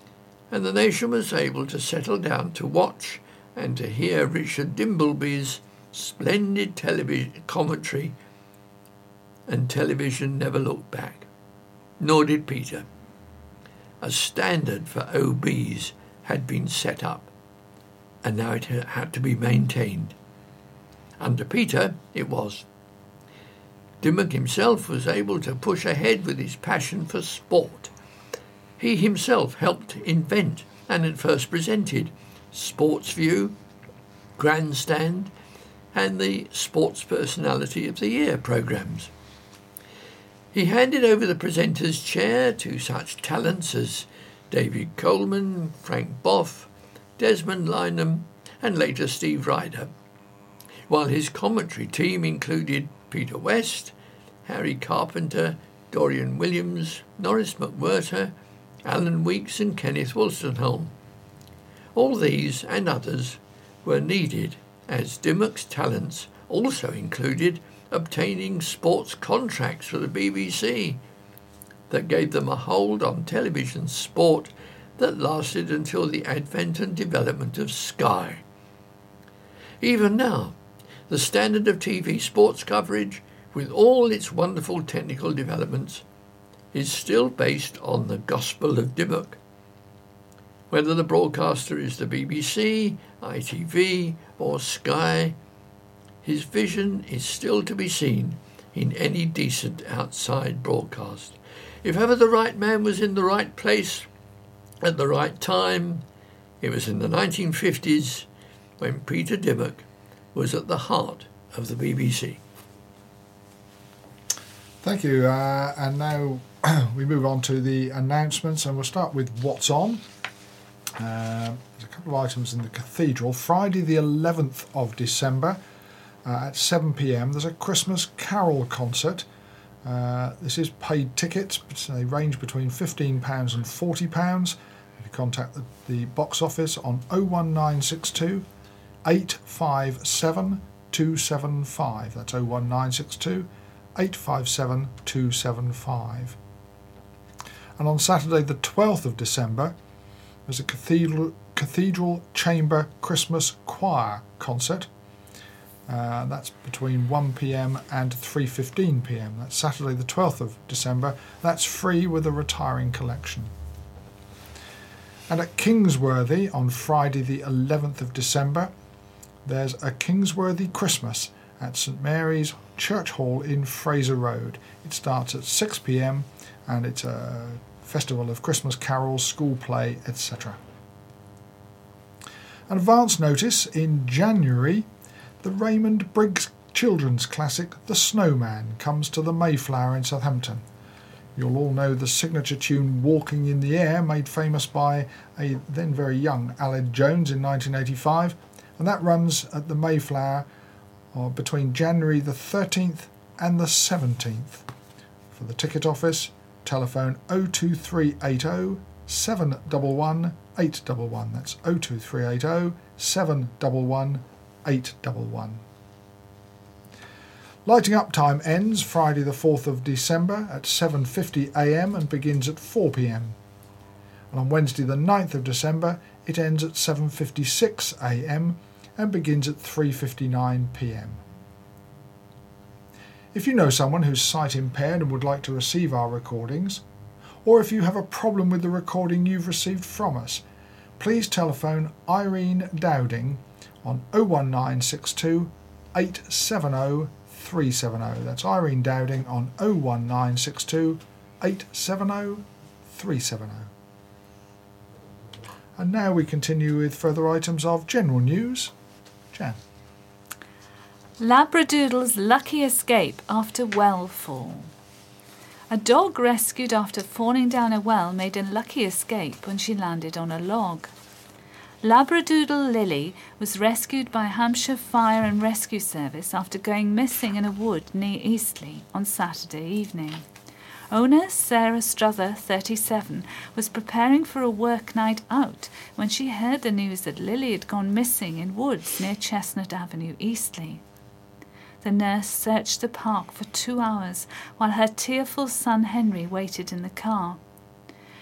and the nation was able to settle down to watch and to hear Richard Dimbleby's splendid television commentary, and television never looked back. Nor did Peter. A standard for O Bs had been set up, and now it had to be maintained. Under Peter, it was. Dimmock himself was able to push ahead with his passion for sport. He himself helped invent and at first presented Sports View, Grandstand, and the Sports Personality of the Year programmes. He handed over the presenter's chair to such talents as David Coleman, Frank Boff, Desmond Lynam, and later Steve Ryder, while his commentary team included Peter West, Harry Carpenter, Dorian Williams, Norris McWhirter, Alan Weeks and Kenneth Wolstenholme. All these and others were needed, as Dimmock's talents also included obtaining sports contracts for the B B C that gave them a hold on television sport that lasted until the advent and development of Sky. Even now, the standard of T V sports coverage, with all its wonderful technical developments, is still based on the Gospel of Dimmock. Whether the broadcaster is the B B C, I T V or Sky, his vision is still to be seen in any decent outside broadcast. If ever the right man was in the right place at the right time, it was in the nineteen fifties when Peter Dimmock was at the heart of the B B C. Thank you. Uh, and now we move on to the announcements, and we'll start with what's on. Uh, there's a couple of items in the cathedral. Friday the eleventh of December uh, at seven p m there's a Christmas Carol concert. Uh, this is paid tickets, but they range between fifteen pounds and forty pounds. If you contact the, the box office on oh one nine six two, eight five seven, two seven five. That's oh one nine six two, eight five seven, two seven five. And on Saturday the twelfth of December, there's a Cathedral, Cathedral Chamber Christmas Choir concert. Uh, that's between one p m and three fifteen p m. That's Saturday the twelfth of December. That's free with a retiring collection. And at Kingsworthy on Friday the eleventh of December, there's a Kingsworthy Christmas at St Mary's Church Hall in Fraser Road. It starts at six p m and it's a festival of Christmas carols, school play, et cetera. An advance notice in January, the Raymond Briggs children's classic The Snowman comes to the Mayflower in Southampton. You'll all know the signature tune Walking in the Air, made famous by a then very young Aled Jones in nineteen eighty-five, and that runs at the Mayflower uh, between January the thirteenth and the seventeenth. For the ticket office, telephone oh two three eight oh, seven one one, eight one one. That's oh two three eight oh, seven one one, eight one one. Lighting up time ends Friday the fourth of December at seven fifty a m and begins at four p m. And on Wednesday the ninth of December it ends at seven fifty-six a m and begins at three fifty-nine p m. If you know someone who's sight impaired and would like to receive our recordings, or if you have a problem with the recording you've received from us, please telephone Irene Dowding on oh one nine six two, eight seven oh, three seven oh. That's Irene Dowding on oh one nine six two, eight seven oh, three seven oh. And now we continue with further items of general news. Jan. Labradoodle's lucky escape after well fall. A dog rescued after falling down a well made a lucky escape when she landed on a log. Labradoodle Lily was rescued by Hampshire Fire and Rescue Service after going missing in a wood near Eastleigh on Saturday evening. Owner Sarah Struther, thirty-seven, was preparing for a work night out when she heard the news that Lily had gone missing in woods near Chestnut Avenue, Eastleigh. The nurse searched the park for two hours while her tearful son Henry waited in the car.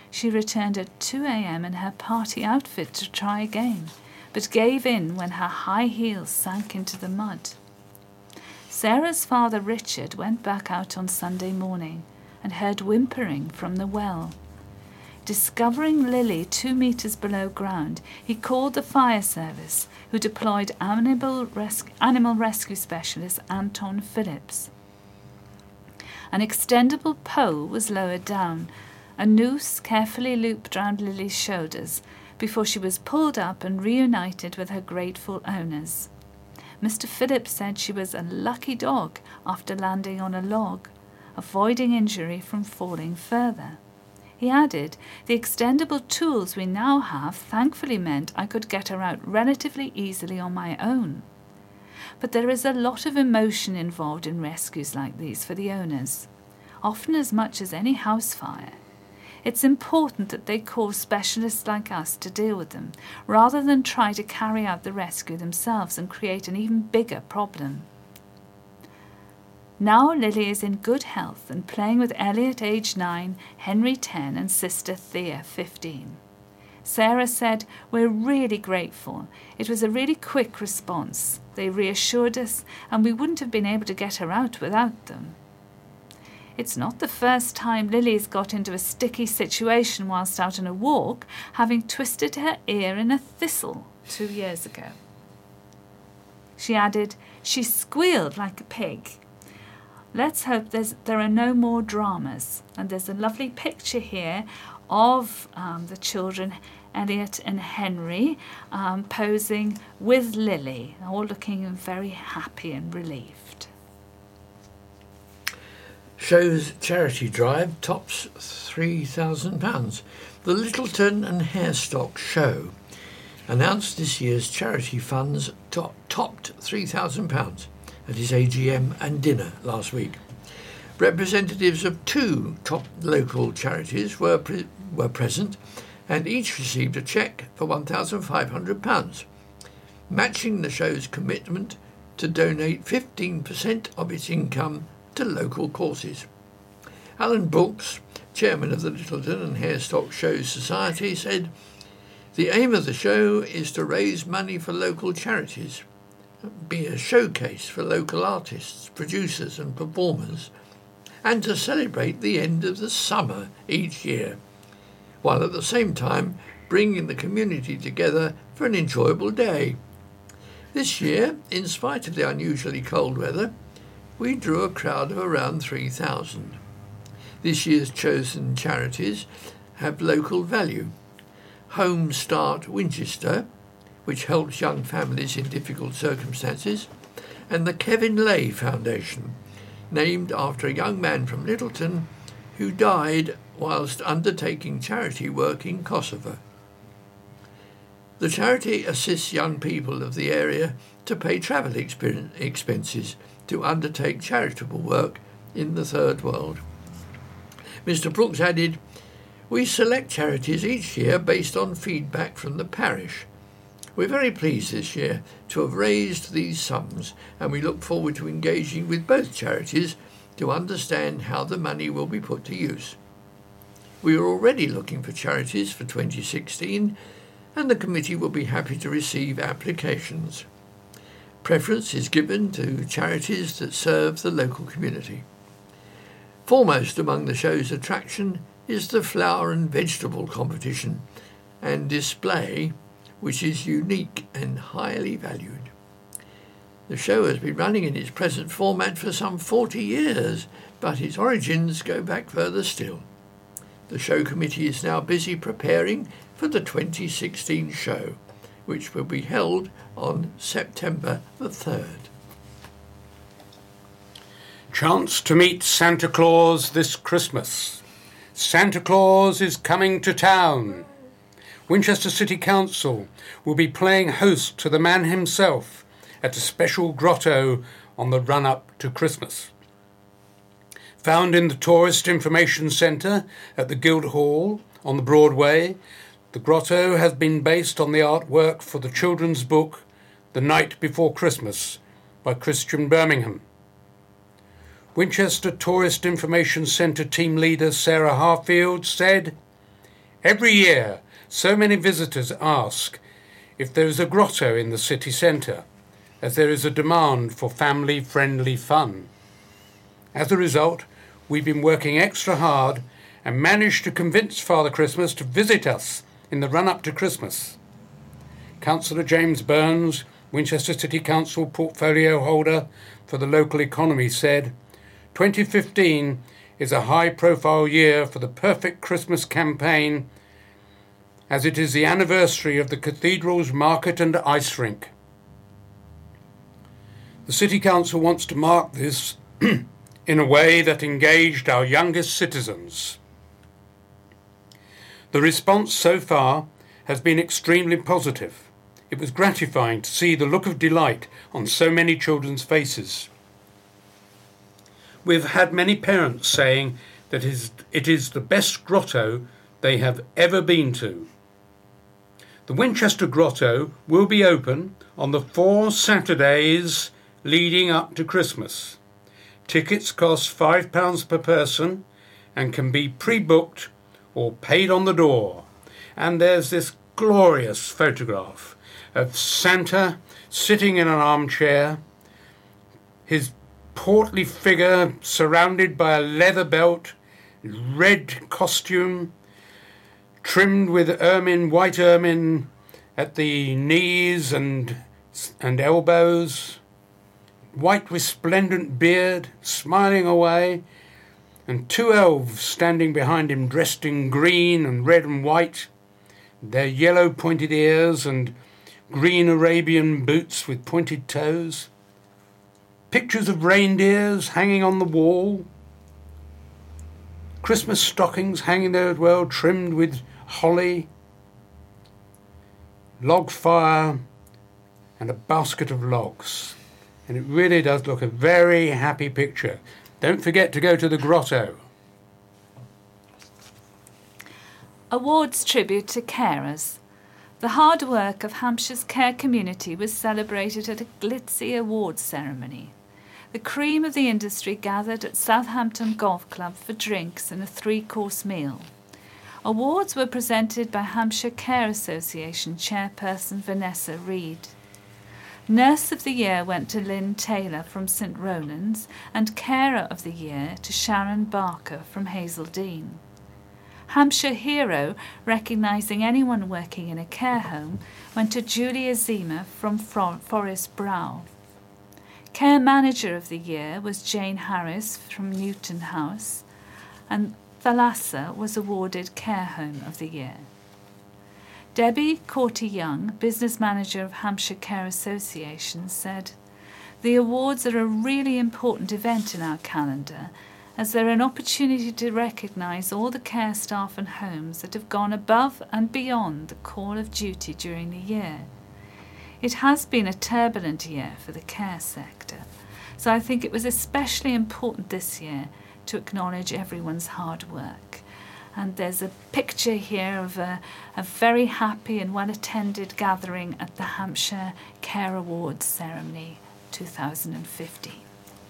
She returned at two a.m. in her party outfit to try again, but gave in when her high heels sank into the mud. Sarah's father Richard went back out on Sunday morning and heard whimpering from the well. Discovering Lily two metres below ground, he called the fire service, who deployed animal, res- animal rescue specialist Anton Phillips. An extendable pole was lowered down, a noose carefully looped round Lily's shoulders before she was pulled up and reunited with her grateful owners. Mister Phillips said she was a lucky dog after landing on a log, avoiding injury from falling further. He added, the extendable tools we now have thankfully meant I could get her out relatively easily on my own. But there is a lot of emotion involved in rescues like these for the owners, often as much as any house fire. It's important that they call specialists like us to deal with them, rather than try to carry out the rescue themselves and create an even bigger problem. Now Lily is in good health and playing with Elliot, aged nine, Henry, ten, and sister Thea, fifteen. Sarah said, "We're really grateful. It was a really quick response. They reassured us, and we wouldn't have been able to get her out without them." It's not the first time Lily's got into a sticky situation whilst out on a walk, having twisted her ear in a thistle two years ago. She added, "She squealed like a pig." Let's hope there's, there are no more dramas. And there's a lovely picture here of um, the children, Elliot and Henry, um, posing with Lily, all looking very happy and relieved. Show's charity drive tops three thousand pounds. The Littleton and Hairstock Show announced this year's charity funds top, topped three thousand pounds at his A G M and dinner last week. Representatives of two top local charities were, pre- were present and each received a cheque for one thousand five hundred pounds, matching the show's commitment to donate fifteen percent of its income to local causes. Alan Brooks, chairman of the Littleton and Hairstock Show Society, said, "The aim of the show is to raise money for local charities, be a showcase for local artists, producers and performers, and to celebrate the end of the summer each year, while at the same time bringing the community together for an enjoyable day. This year, in spite of the unusually cold weather, we drew a crowd of around three thousand. This year's chosen charities have local value. Home Start Winchester, which helps young families in difficult circumstances, and the Kevin Lay Foundation, named after a young man from Littleton who died whilst undertaking charity work in Kosovo. The charity assists young people of the area to pay travel expenses to undertake charitable work in the Third World." Mister Brooks added, "We select charities each year based on feedback from the parish. We're very pleased this year to have raised these sums, and we look forward to engaging with both charities to understand how the money will be put to use. We are already looking for charities for twenty sixteen, and the committee will be happy to receive applications. Preference is given to charities that serve the local community. Foremost among the show's attraction is the flower and vegetable competition and display, which is unique and highly valued. The show has been running in its present format for some forty years, but its origins go back further still. The show committee is now busy preparing for the twenty sixteen show, which will be held on September the third. Chance to meet Santa Claus this Christmas. Santa Claus is coming to town. Winchester City Council will be playing host to the man himself at a special grotto on the run-up to Christmas. Found in the Tourist Information Centre at the Guildhall on the Broadway, the grotto has been based on the artwork for the children's book The Night Before Christmas by Christian Birmingham. Winchester Tourist Information Centre team leader Sarah Harfield said, Every year, so many visitors ask if there is a grotto in the city centre, as there is a demand for family-friendly fun. As a result, we've been working extra hard and managed to convince Father Christmas to visit us in the run-up to Christmas. Councillor James Burns, Winchester City Council portfolio holder for the local economy, said, twenty fifteen is a high-profile year for the Perfect Christmas campaign, as it is the anniversary of the cathedral's market and ice rink. The City Council wants to mark this in a way that engaged our youngest citizens. The response so far has been extremely positive. It was gratifying to see the look of delight on so many children's faces. We've had many parents saying that it is the best grotto they have ever been to. The Winchester Grotto will be open on the four Saturdays leading up to Christmas. Tickets cost five pounds per person and can be pre-booked or paid on the door. And there's this glorious photograph of Santa sitting in an armchair, his portly figure surrounded by a leather belt, red costume, trimmed with ermine, white ermine at the knees and, and elbows, white resplendent beard, smiling away, and two elves standing behind him dressed in green and red and white, their yellow pointed ears and green Arabian boots with pointed toes, pictures of reindeers hanging on the wall, Christmas stockings hanging there as well, trimmed with holly, log fire and a basket of logs. And it really does look a very happy picture. Don't forget to go to the grotto. Awards tribute to carers. The hard work of Hampshire's care community was celebrated at a glitzy awards ceremony. The cream of the industry gathered at Southampton Golf Club for drinks and a three-course meal. Awards were presented by Hampshire Care Association chairperson Vanessa Reid. Nurse of the Year went to Lynn Taylor from St Ronan's and Carer of the Year to Sharon Barker from Hazeldean. Hampshire Hero, recognising anyone working in a care home, went to Julia Zima from Forest Brow. Care Manager of the Year was Jane Harris from Newton House, and Thalassa was awarded Care Home of the Year. Debbie Corty-Young, Business Manager of Hampshire Care Association, said, "The awards are a really important event in our calendar, as they're an opportunity to recognise all the care staff and homes that have gone above and beyond the call of duty during the year. It has been a turbulent year for the care sector, so I think it was especially important this year to acknowledge everyone's hard work." And there's a picture here of a, a very happy and well-attended gathering at the Hampshire Care Awards ceremony two thousand fifteen.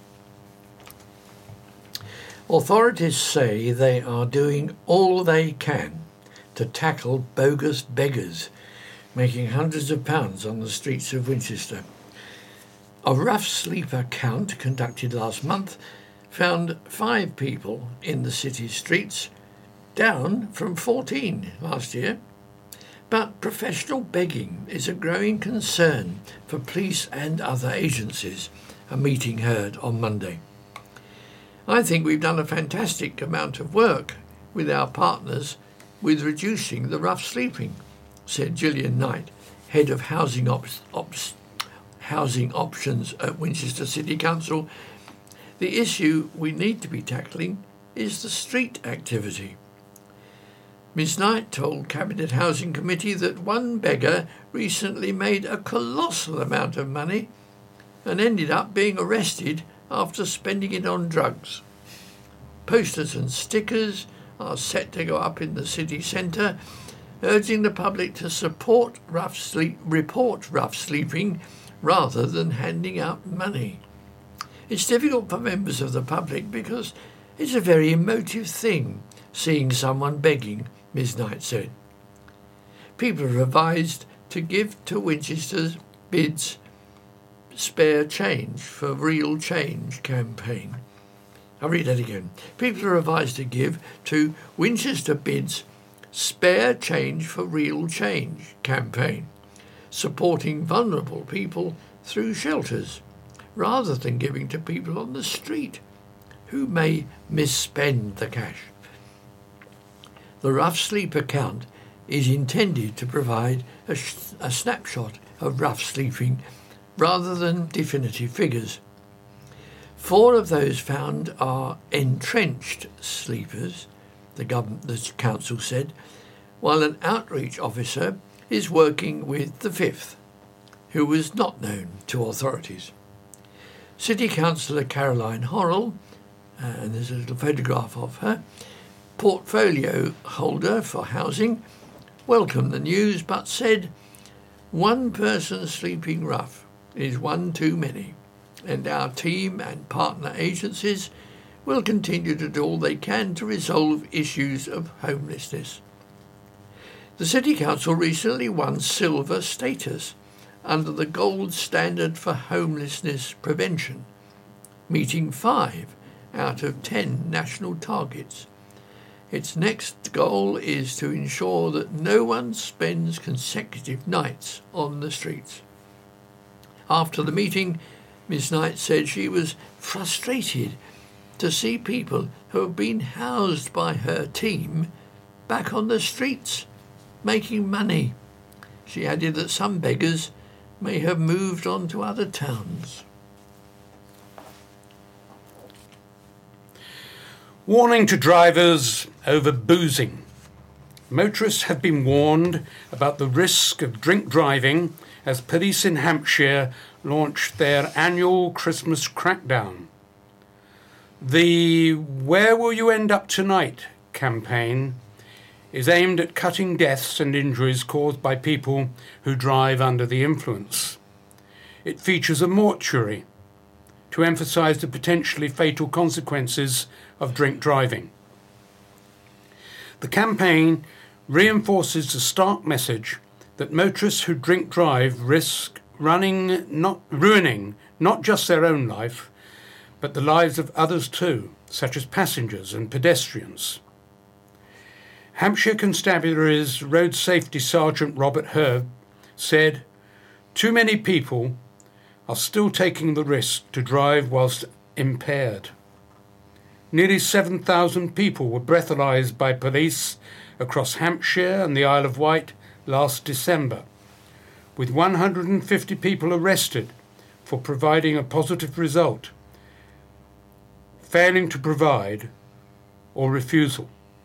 Authorities say they are doing all they can to tackle bogus beggars, making hundreds of pounds on the streets of Winchester. A rough sleeper count conducted last month found five people in the city's streets, down from fourteen last year. But professional begging is a growing concern for police and other agencies, a meeting heard on Monday. I think we've done a fantastic amount of work with our partners with reducing the rough sleeping, said Gillian Knight, head of housing, ops, ops, housing options at Winchester City Council. The issue we need to be tackling is the street activity. Miz Knight told Cabinet Housing Committee that one beggar recently made a colossal amount of money and ended up being arrested after spending it on drugs. Posters and stickers are set to go up in the city centre, urging the public to support rough sleep, report rough sleeping rather than handing out money. It's difficult for members of the public because it's a very emotive thing seeing someone begging, Miss Knight said. People are advised to give to Winchester's bids Spare Change for Real Change campaign. I'll read that again. People are advised to give to Winchester bids Spare Change for Real Change campaign, supporting vulnerable people through shelters, rather than giving to people on the street who may misspend the cash. The Rough Sleep account is intended to provide a, sh- a snapshot of rough sleeping rather than definitive figures. Four of those found are entrenched sleepers, the, government, the council said, while an outreach officer is working with the fifth, who was not known to authorities. City Councillor Caroline Horrell, uh, and there's a little photograph of her, portfolio holder for housing, welcomed the news but said, one person sleeping rough is one too many, and our team and partner agencies will continue to do all they can to resolve issues of homelessness. The City Council recently won silver status under the gold standard for homelessness prevention, meeting five out of ten national targets. Its next goal is to ensure that no one spends consecutive nights on the streets. After the meeting, Miss Knight said she was frustrated to see people who have been housed by her team back on the streets, making money. She added that some beggars may have moved on to other towns. Warning to drivers over boozing. Motorists have been warned about the risk of drink driving as police in Hampshire launched their annual Christmas crackdown. The Where Will You End Up Tonight campaign is aimed at cutting deaths and injuries caused by people who drive under the influence. It features a mortuary to emphasise the potentially fatal consequences of drink driving. The campaign reinforces the stark message that motorists who drink drive risk running, not ruining not just their own life, but the lives of others too, such as passengers and pedestrians. Hampshire Constabulary's Road Safety Sergeant Robert Herb said, too many people are still taking the risk to drive whilst impaired. Nearly seven thousand people were breathalyzed by police across Hampshire and the Isle of Wight last December, with one hundred fifty people arrested for providing a positive result, failing to provide, or refusal.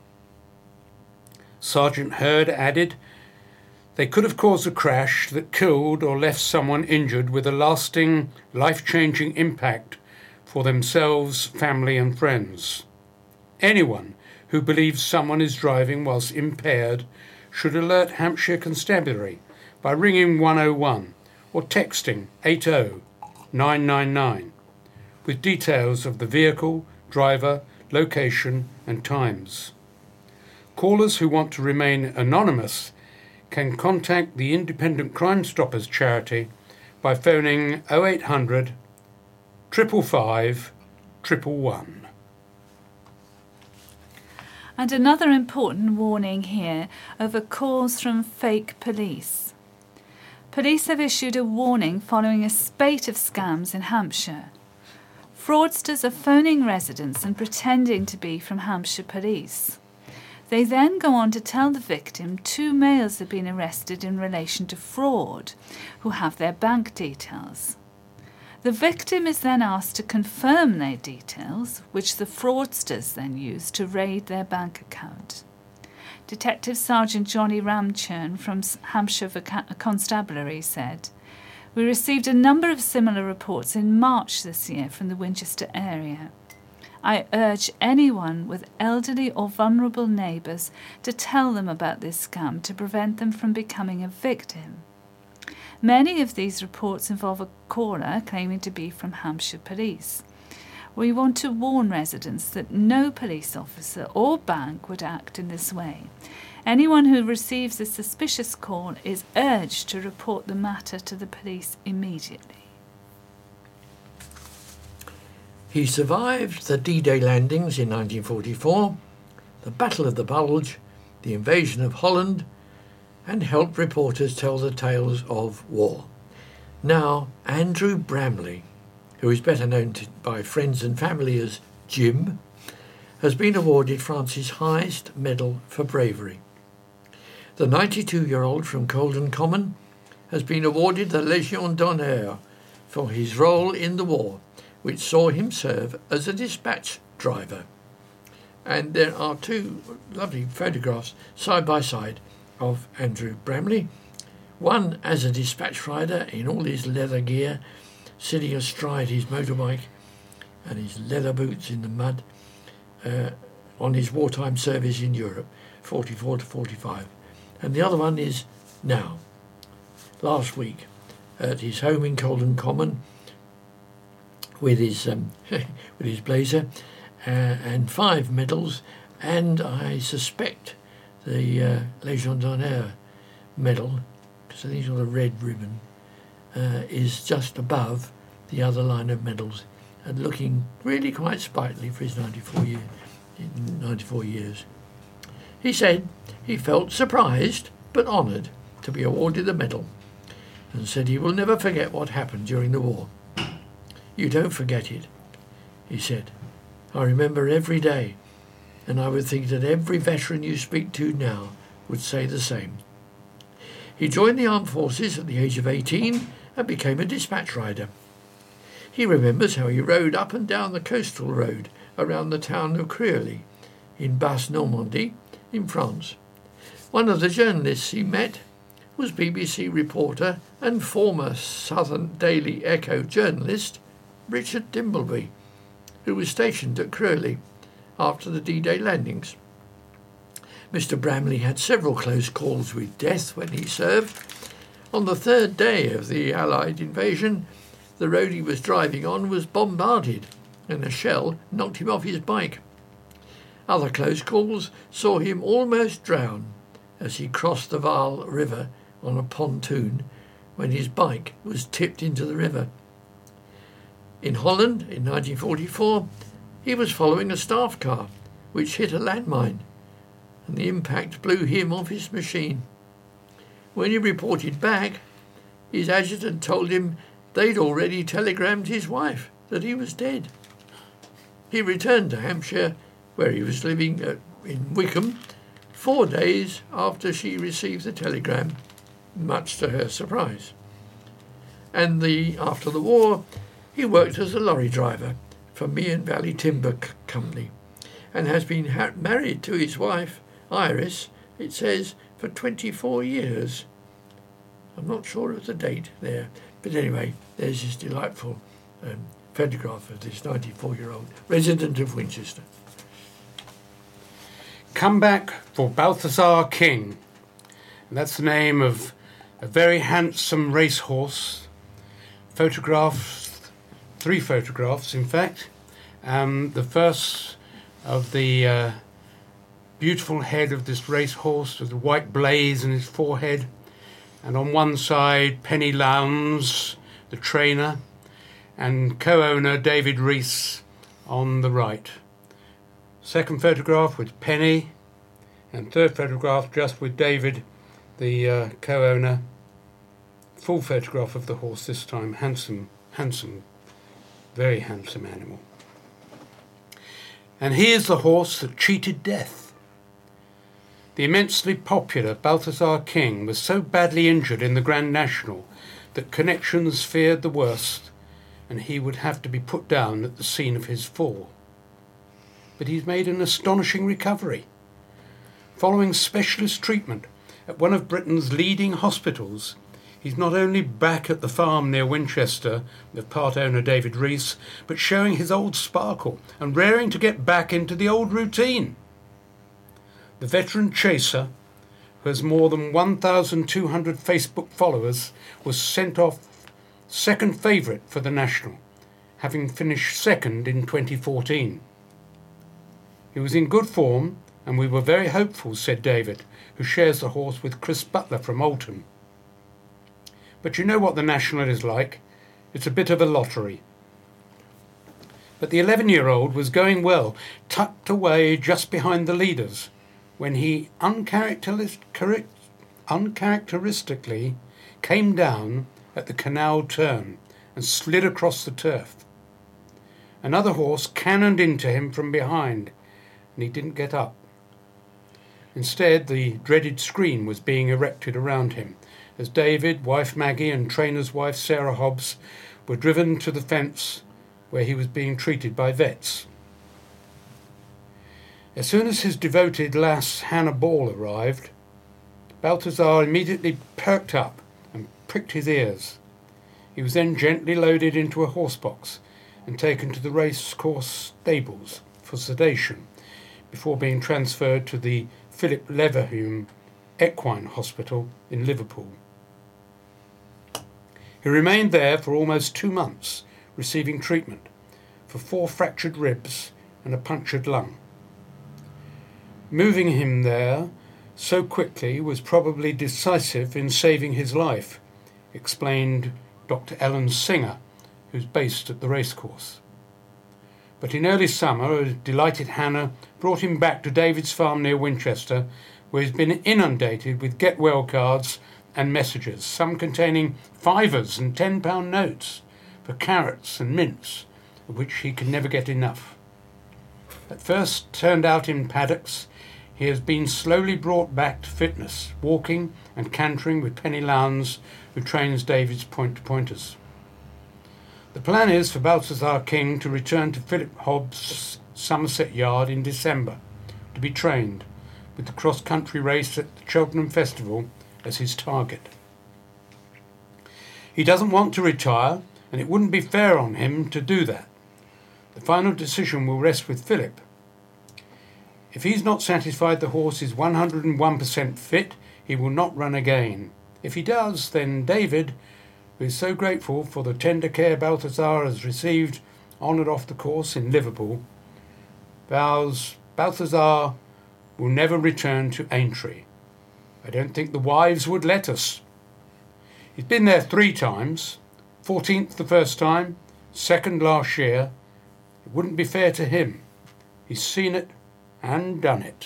Sergeant Hurd added, they could have caused a crash that killed or left someone injured with a lasting, life-changing impact for themselves, family and friends. Anyone who believes someone is driving whilst impaired should alert Hampshire Constabulary by ringing one oh one or texting eight oh nine nine nine with details of the vehicle, driver, location and times. Callers who want to remain anonymous can contact the Independent Crime Stoppers charity by phoning oh eight hundred, five five five, one one one. And another important warning here over calls from fake police. Police have issued a warning following a spate of scams in Hampshire. Fraudsters are phoning residents and pretending to be from Hampshire Police. They then go on to tell the victim two males have been arrested in relation to fraud, who have their bank details. The victim is then asked to confirm their details, which the fraudsters then use to raid their bank account. Detective Sergeant Johnny Ramchurn from Hampshire Constabulary said, we received a number of similar reports in March this year from the Winchester area. I urge anyone with elderly or vulnerable neighbours to tell them about this scam to prevent them from becoming a victim. Many of these reports involve a caller claiming to be from Hampshire Police. We want to warn residents that no police officer or bank would act in this way. Anyone who receives a suspicious call is urged to report the matter to the police immediately. He survived the D-Day landings in nineteen forty-four, the Battle of the Bulge, the invasion of Holland, and helped reporters tell the tales of war. Now, Andrew Bramley, who is better known to, by friends and family as Jim, has been awarded France's highest medal for bravery. The ninety-two-year-old from Colden Common has been awarded the Légion d'honneur for his role in the war, which saw him serve as a dispatch driver. And there are two lovely photographs side by side of Andrew Bramley, one as a dispatch rider in all his leather gear, sitting astride his motorbike and his leather boots in the mud uh, on his wartime service in Europe, forty-four to forty-five. And the other one is now, last week, at his home in Colden Common, with his um, with his blazer uh, and five medals, and I suspect the uh, Légion d'honneur medal, because I think it's got a red ribbon, uh, is just above the other line of medals, and looking really quite sprightly for his ninety-four year, ninety-four years. He said he felt surprised but honoured to be awarded the medal, and said he will never forget what happened during the war. "You don't forget it," he said. "I remember every day, and I would think that every veteran you speak to now would say the same." He joined the armed forces at the age of eighteen and became a dispatch rider. He remembers how he rode up and down the coastal road around the town of Creully in Basse-Normandy in France. One of the journalists he met was B B C reporter and former Southern Daily Echo journalist Richard Dimbleby, who was stationed at Creully after the D-Day landings. Mister Bramley had several close calls with death when he served. On the third day of the Allied invasion, the road he was driving on was bombarded and a shell knocked him off his bike. Other close calls saw him almost drown as he crossed the Vaal River on a pontoon when his bike was tipped into the river. In Holland, in nineteen forty-four, he was following a staff car which hit a landmine, and the impact blew him off his machine. When he reported back, his adjutant told him they'd already telegrammed his wife that he was dead. He returned to Hampshire, where he was living uh, in Wickham, four days after she received the telegram, much to her surprise. And the after the war, he worked as a lorry driver for Meehan Valley Timber C- Company, and has been ha- married to his wife, Iris, it says, for twenty-four years. I'm not sure of the date there, but anyway, there's this delightful um, photograph of this ninety-four-year-old resident of Winchester. Come back for Balthazar King. And that's the name of a very handsome racehorse. Photographs, three photographs, in fact. Um, the first of the uh, beautiful head of this racehorse with the white blaze in his forehead. And on one side, Penny Lowndes, the trainer, and co-owner David Rees on the right. Second photograph with Penny, and third photograph just with David, the uh, co-owner. Full photograph of the horse this time. Handsome, handsome, very handsome animal. And here's the horse that cheated death. The immensely popular Balthazar King was so badly injured in the Grand National that connections feared the worst, and he would have to be put down at the scene of his fall. But he's made an astonishing recovery. Following specialist treatment at one of Britain's leading hospitals, he's not only back at the farm near Winchester with part owner David Rees, but showing his old sparkle and raring to get back into the old routine. The veteran chaser, who has more than one thousand two hundred Facebook followers, was sent off second favourite for the National, having finished second in twenty fourteen. He was in good form, and we were very hopeful, said David, who shares the horse with Chris Butler from Oulton. But you know what the National is like. It's a bit of a lottery. But the eleven-year-old was going well, tucked away just behind the leaders, when he uncharacteristic, uncharacteristically came down at the canal turn and slid across the turf. Another horse cannoned into him from behind, and he didn't get up. Instead, the dreaded screen was being erected around him, as David, wife Maggie, and trainer's wife Sarah Hobbs were driven to the fence where he was being treated by vets. As soon as his devoted lass Hannah Ball arrived, Balthazar immediately perked up and pricked his ears. He was then gently loaded into a horse box and taken to the racecourse stables for sedation before being transferred to the Philip Leverhulme Equine Hospital in Liverpool. He remained there for almost two months, receiving treatment for four fractured ribs and a punctured lung. Moving him there so quickly was probably decisive in saving his life, explained Doctor Ellen Singer, who's based at the racecourse. But in early summer, a delighted Hannah brought him back to David's farm near Winchester, where he's been inundated with get-well cards and messages, some containing fivers and ten-pound notes for carrots and mince, of which he can never get enough. At first turned out in paddocks, he has been slowly brought back to fitness, walking and cantering with Penny Lowndes, who trains David's point-to-pointers. The plan is for Balthazar King to return to Philip Hobbs' Somerset Yard in December to be trained, with the cross-country race at the Cheltenham Festival as his target. He doesn't want to retire, and it wouldn't be fair on him to do that. The final decision will rest with Philip. If he's not satisfied the horse is one hundred and one percent fit, he will not run again. If he does, then David, who is so grateful for the tender care Balthazar has received on and off the course in Liverpool, vows Balthazar will never return to Aintree. I don't think the wives would let us. He's been there three times, fourteenth the first time, second last year. It wouldn't be fair to him. He's seen it and done it.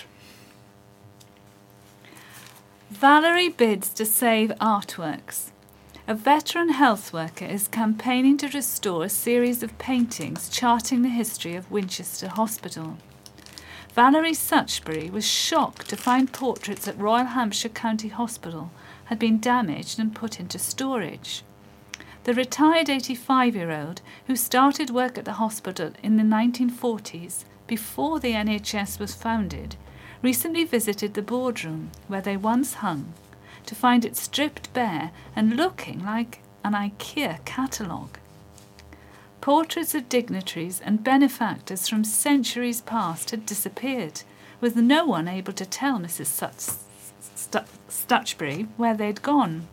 Valerie bids to save artworks. A veteran health worker is campaigning to restore a series of paintings charting the history of Winchester Hospital. Valerie Suchbury was shocked to find portraits at Royal Hampshire County Hospital had been damaged and put into storage. The retired eighty-five-year-old, who started work at the hospital in the nineteen forties, before the N H S was founded, recently visited the boardroom where they once hung, to find it stripped bare and looking like an IKEA catalogue. Portraits of dignitaries and benefactors from centuries past had disappeared, with no one able to tell Missus Such- St- Stutchbury where they'd gone.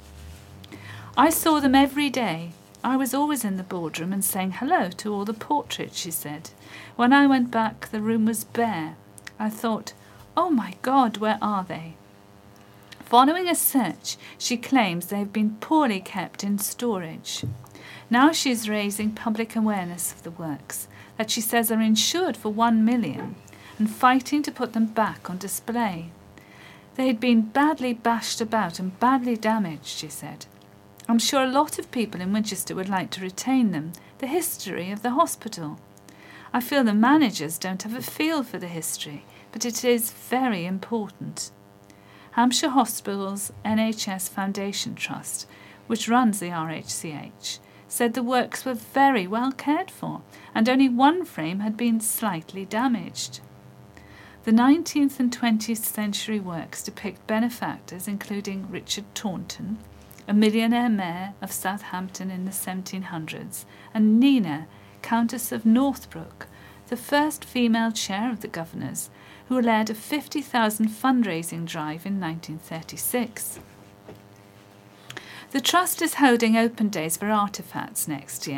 I saw them every day. I was always in the boardroom and saying hello to all the portraits, she said. When I went back, the room was bare. I thought, oh my God, where are they? Following a search, she claims they have been poorly kept in storage. Now she is raising public awareness of the works, that she says are insured for one million, and fighting to put them back on display. They had been badly bashed about and badly damaged, she said. I'm sure a lot of people in Winchester would like to retain them, the history of the hospital. I feel the managers don't have a feel for the history, but it is very important. Hampshire Hospitals N H S Foundation Trust, which runs the R H C H, said the works were very well cared for, and only one frame had been slightly damaged. The nineteenth and twentieth century works depict benefactors including Richard Taunton, a millionaire mayor of Southampton in the seventeen hundreds, and Nina, Countess of Northbrook, the first female chair of the governors, who led a fifty thousand fundraising drive in nineteen thirty-six. The Trust is holding open days for artefacts next year,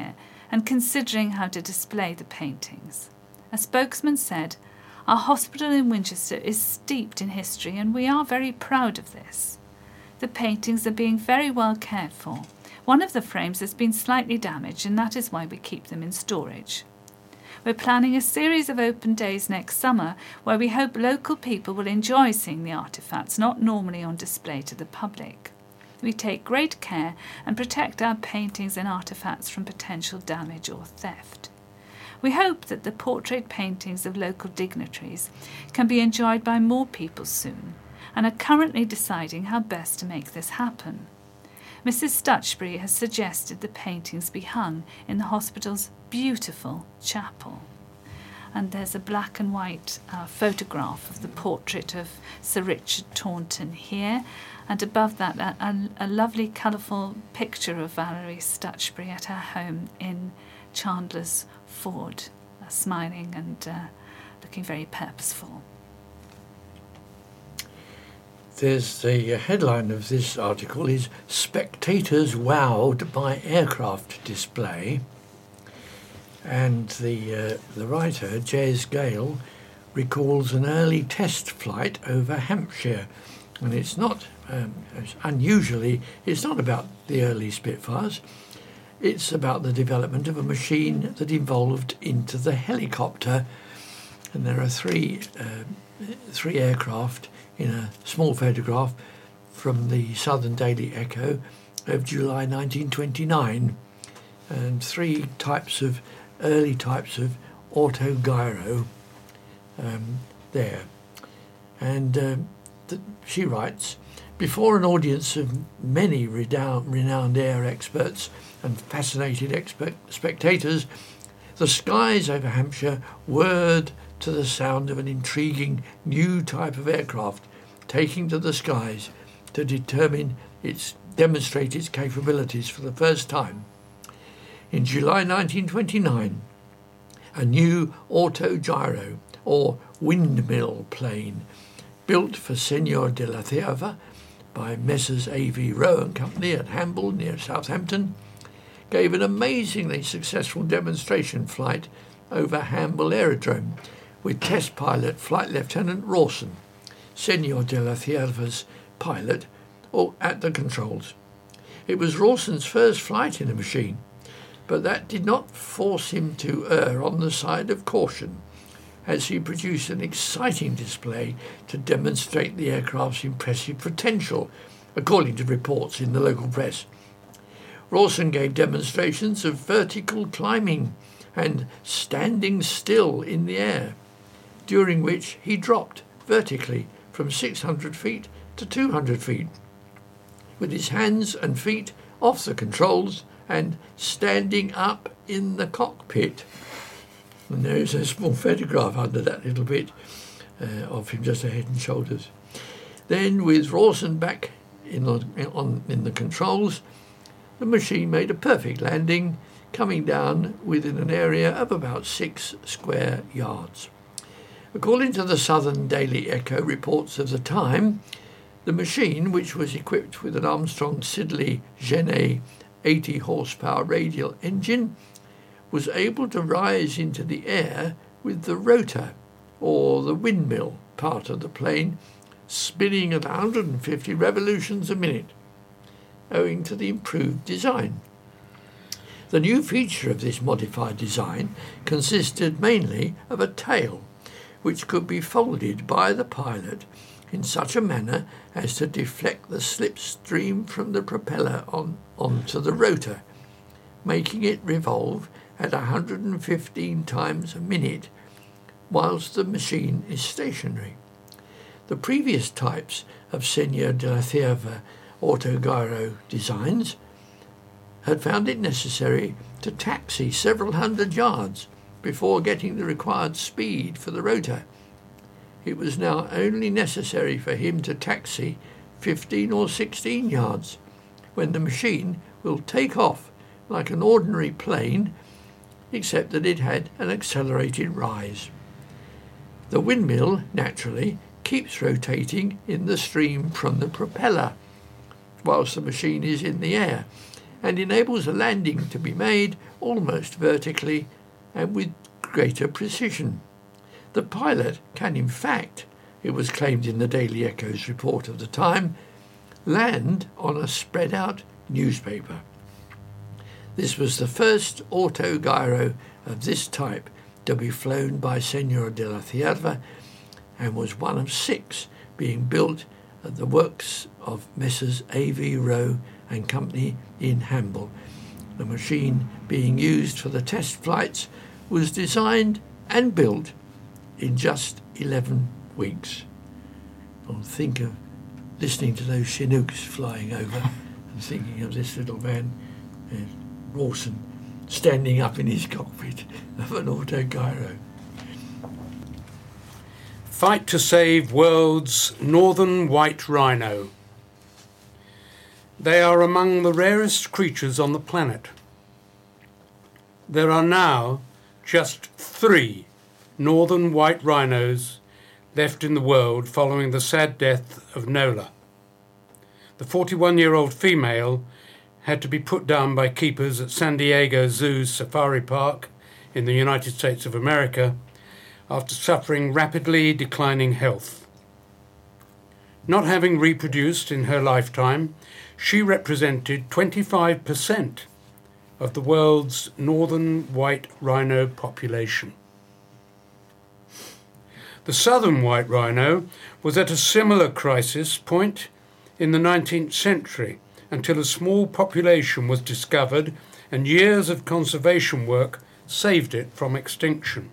and considering how to display the paintings. A spokesman said, "Our hospital in Winchester is steeped in history and we are very proud of this. The paintings are being very well cared for. One of the frames has been slightly damaged and that is why we keep them in storage. We're planning a series of open days next summer where we hope local people will enjoy seeing the artefacts not normally on display to the public. We take great care and protect our paintings and artefacts from potential damage or theft. We hope that the portrait paintings of local dignitaries can be enjoyed by more people soon and are currently deciding how best to make this happen. Missus Stutchbury has suggested the paintings be hung in the hospital's beautiful chapel." And there's a black and white uh, photograph of the portrait of Sir Richard Taunton here, and above that a, a, a lovely colourful picture of Valerie Stutchbury at her home in Chandler's Ford, uh, smiling and uh, looking very purposeful. There's the headline of this article is "Spectators Wowed by Aircraft Display," and the uh, the writer, Jez Gale, recalls an early test flight over Hampshire, and it's not um, unusually it's not about the early Spitfires. It's about the development of a machine that evolved into the helicopter, and there are three uh, three aircraft in a small photograph from the Southern Daily Echo of July nineteen twenty-nine, and three types of early types of autogyro um, there. And uh, th- she writes, "Before an audience of many renowned, renowned air experts and fascinated expert spectators, the skies over Hampshire whirred to the sound of an intriguing new type of aircraft taking to the skies to determine its demonstrate its capabilities for the first time. In July nineteen twenty-nine, a new autogyro or windmill plane built for Senor de la Cierva by Messrs A V Rowe and Company at Hamble near Southampton gave an amazingly successful demonstration flight over Hamble Aerodrome with test pilot Flight Lieutenant Rawson, Senor de la Cierva's pilot, or at the controls. It was Rawson's first flight in a machine, but that did not force him to err on the side of caution, as he produced an exciting display to demonstrate the aircraft's impressive potential, according to reports in the local press. Rawson gave demonstrations of vertical climbing and standing still in the air, during which he dropped vertically from six hundred feet to two hundred feet, with his hands and feet off the controls and standing up in the cockpit. And there is a small photograph under that little bit uh, of him just a head and shoulders. Then, with Rawson back in, on, on, in the controls, the machine made a perfect landing, coming down within an area of about six square yards. According to the Southern Daily Echo reports of the time, the machine, which was equipped with an Armstrong Siddeley Genet eighty horsepower radial engine, was able to rise into the air with the rotor, or the windmill, part of the plane spinning at one hundred fifty revolutions a minute, owing to the improved design. The new feature of this modified design consisted mainly of a tail, which could be folded by the pilot in such a manner as to deflect the slipstream from the propeller on, onto the rotor, making it revolve at one hundred fifteen times a minute whilst the machine is stationary. The previous types of Senor de la Cierva autogyro designs had found it necessary to taxi several hundred yards before getting the required speed for the rotor. It was now only necessary for him to taxi fifteen or sixteen yards, when the machine will take off like an ordinary plane, except that it had an accelerated rise. The windmill, naturally, keeps rotating in the stream from the propeller, whilst the machine is in the air, and enables a landing to be made almost vertically and with greater precision. The pilot can, in fact, it was claimed in the Daily Echo's report of the time, land on a spread-out newspaper. This was the first autogyro of this type to be flown by Senor de la Cierva and was one of six being built at the works of Messrs A V Rowe and Company in Hamble. The machine being used for the test flights was designed and built in just eleven weeks. I'll think of listening to those Chinooks flying over and thinking of this little man, uh, Rawson, standing up in his cockpit of an autogyro. Fight to save world's northern white rhino. They are among the rarest creatures on the planet. There are now just three northern white rhinos left in the world following the sad death of Nola. The forty-one-year-old female had to be put down by keepers at San Diego Zoo's Safari Park in the United States of America after suffering rapidly declining health. Not having reproduced in her lifetime, she represented twenty-five percent of the world's northern white rhino population. The southern white rhino was at a similar crisis point in the nineteenth century until a small population was discovered and years of conservation work saved it from extinction.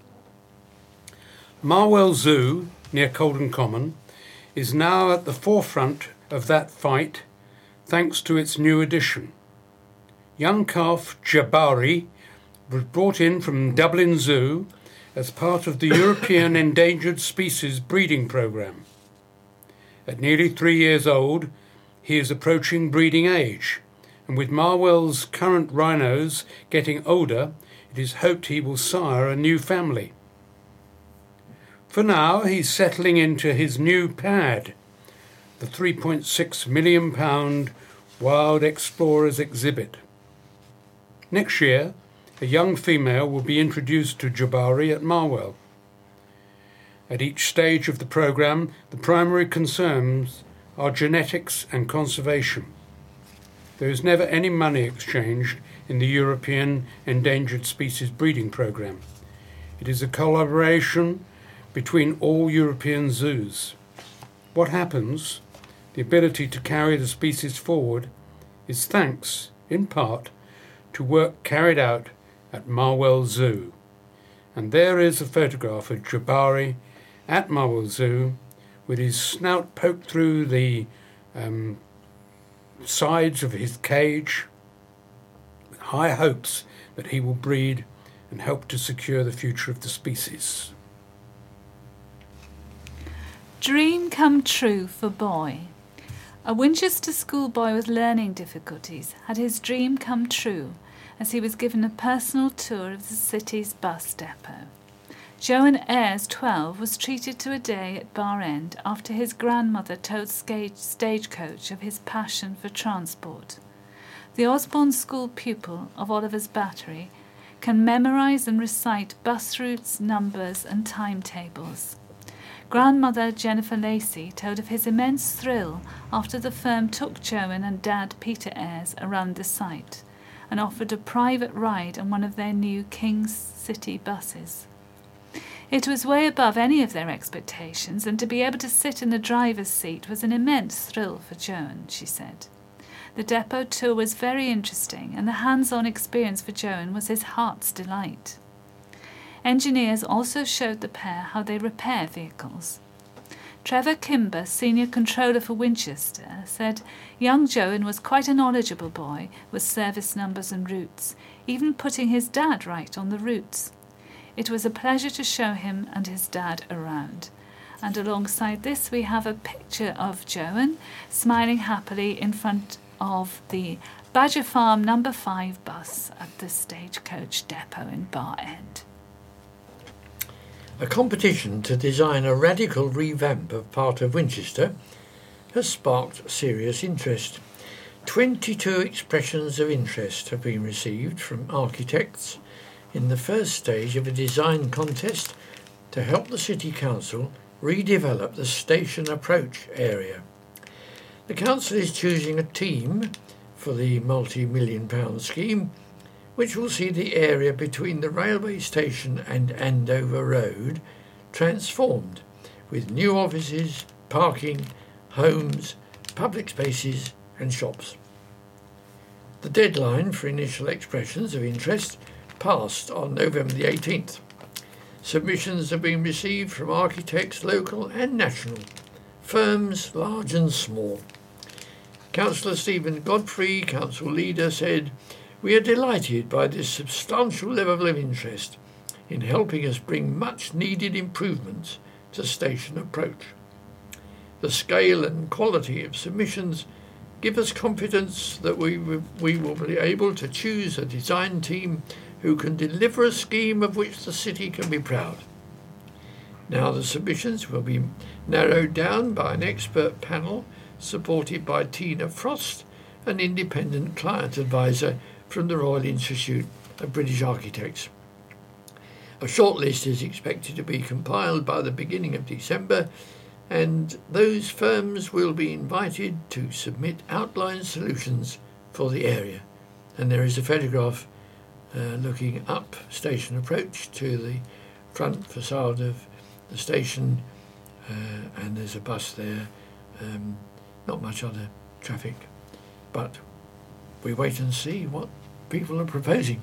Marwell Zoo, near Colden Common, is now at the forefront of that fight thanks to its new addition. Young calf Jabari was brought in from Dublin Zoo as part of the European Endangered Species breeding programme. At nearly three years old, he is approaching breeding age, and with Marwell's current rhinos getting older, it is hoped he will sire a new family. For now, he's settling into his new pad, the three point six million pound Wild Explorers exhibit. Next year, a young female will be introduced to Jabari at Marwell. At each stage of the programme, the primary concerns are genetics and conservation. There is never any money exchanged in the European Endangered Species breeding programme. It is a collaboration between all European zoos. What happens, the ability to carry the species forward, is thanks, in part, to work carried out at Marwell Zoo. And there is a photograph of Jabari at Marwell Zoo with his snout poked through the um, sides of his cage, with high hopes that he will breed and help to secure the future of the species. Dream come true for boy. A Winchester schoolboy with learning difficulties had his dream come true as he was given a personal tour of the city's bus depot. Joan Ayres, twelve, was treated to a day at Bar End after his grandmother told Stagecoach of his passion for transport. The Osborne School pupil of Oliver's Battery can memorise and recite bus routes, numbers and timetables. Grandmother Jennifer Lacey told of his immense thrill after the firm took Joan and Dad Peter Ayres around the site and offered a private ride on one of their new King's City buses. It was way above any of their expectations, and to be able to sit in the driver's seat was an immense thrill for Joan, she said. The depot tour was very interesting, and the hands-on experience for Joan was his heart's delight. Engineers also showed the pair how they repair vehicles. Trevor Kimber, senior controller for Winchester, said young Joan was quite a knowledgeable boy with service numbers and routes, even putting his dad right on the routes. It was a pleasure to show him and his dad around. And alongside this we have a picture of Joan smiling happily in front of the Badger Farm number five bus at the Stagecoach depot in Bar End. A competition to design a radical revamp of part of Winchester has sparked serious interest. twenty-two expressions of interest have been received from architects in the first stage of a design contest to help the City Council redevelop the station approach area. The Council is choosing a team for the multi-million pound scheme, which will see the area between the railway station and Andover Road transformed, with new offices, parking, homes, public spaces and shops. The deadline for initial expressions of interest passed on November the eighteenth. Submissions have been received from architects local and national, firms large and small. Councillor Stephen Godfrey, council leader, said, "We are delighted by this substantial level of interest in helping us bring much needed improvements to station approach. The scale and quality of submissions give us confidence that we, we will be able to choose a design team who can deliver a scheme of which the city can be proud. Now the submissions will be narrowed down by an expert panel supported by Tina Frost, an independent client advisor from the Royal Institute of British Architects. A shortlist is expected to be compiled by the beginning of December, and those firms will be invited to submit outline solutions for the area." And there is a photograph uh, looking up station approach to the front facade of the station, uh, and there's a bus there. Um, not much other traffic, but we wait and see what people are proposing.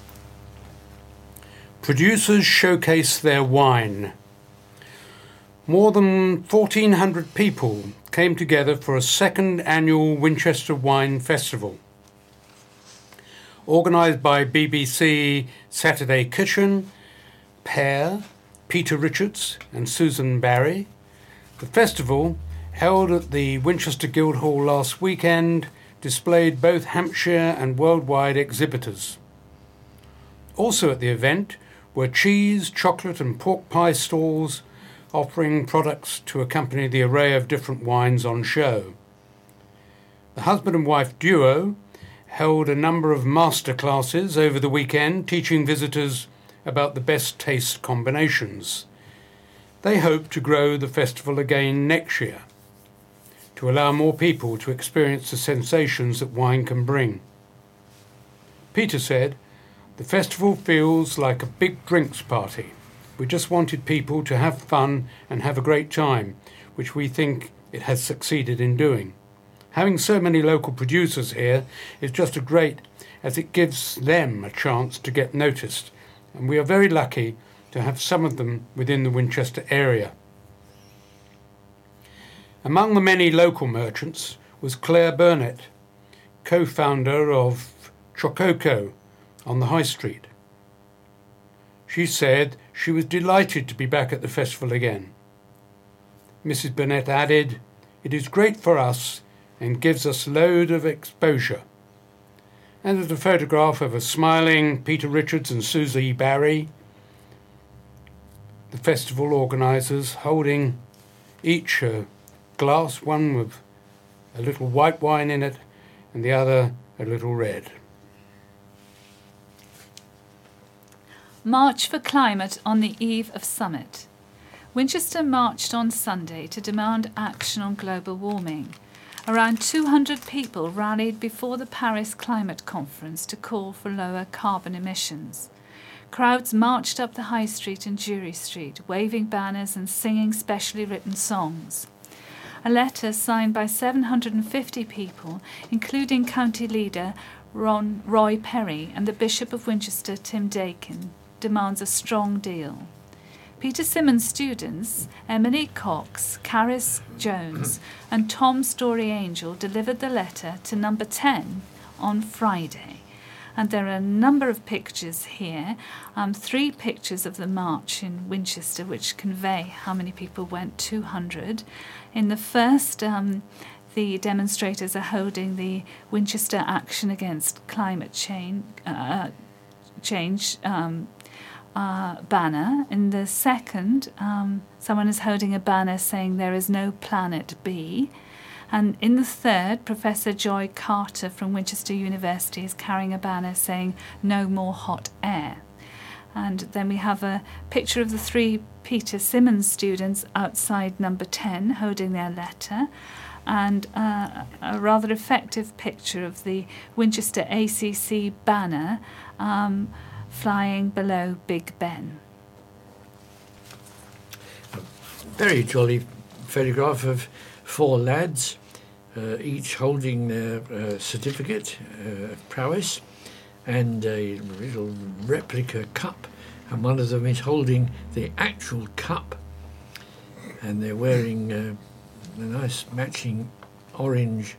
Producers showcase their wine. More than fourteen hundred people came together for a second annual Winchester Wine Festival. Organised by B B C Saturday Kitchen, Pear, Peter Richards and Susan Barry, the festival, held at the Winchester Guildhall last weekend, displayed both Hampshire and worldwide exhibitors. Also at the event were cheese, chocolate and pork pie stalls offering products to accompany the array of different wines on show. The husband and wife duo held a number of master classes over the weekend, teaching visitors about the best taste combinations. They hope to grow the festival again next year, to allow more people to experience the sensations that wine can bring. Peter said, "The festival feels like a big drinks party. We just wanted people to have fun and have a great time, which we think it has succeeded in doing. Having so many local producers here is just a great, as it gives them a chance to get noticed, and we are very lucky to have some of them within the Winchester area." Among the many local merchants was Claire Burnett, co-founder of Chococo on the High Street. She said she was delighted to be back at the festival again. Missus Burnett added, "It is great for us and gives us load of exposure." And there's a photograph of a smiling Peter Richards and Susie Barry, the festival organisers, holding each a glass, one with a little white wine in it and the other a little red. March for Climate on the eve of summit. Winchester marched on Sunday to demand action on global warming. Around two hundred people rallied before the Paris Climate Conference to call for lower carbon emissions. Crowds marched up the High Street and Jury Street, waving banners and singing specially written songs. A letter signed by seven hundred fifty people, including County Leader Ron, Roy Perry and the Bishop of Winchester, Tim Dakin, demands a strong deal. Peter Simmons students, Emily Cox, Caris Jones and Tom Story Angel delivered the letter to number ten on Friday. And there are a number of pictures here, um, three pictures of the march in Winchester, which convey how many people went, two hundred. In the first, um, the demonstrators are holding the Winchester Action Against Climate Change, uh, change um, uh, banner. In the second, um, someone is holding a banner saying there is no planet B. And in the third, Professor Joy Carter from Winchester University is carrying a banner saying, "No more hot air." And then we have a picture of the three Peter Simmons students outside number ten holding their letter, and uh, a rather effective picture of the Winchester A C C banner um, flying below Big Ben. A very jolly photograph of four lads, uh, each holding their uh, certificate uh, of prowess and a little replica cup, and one of them is holding the actual cup, and they're wearing uh, the nice matching orange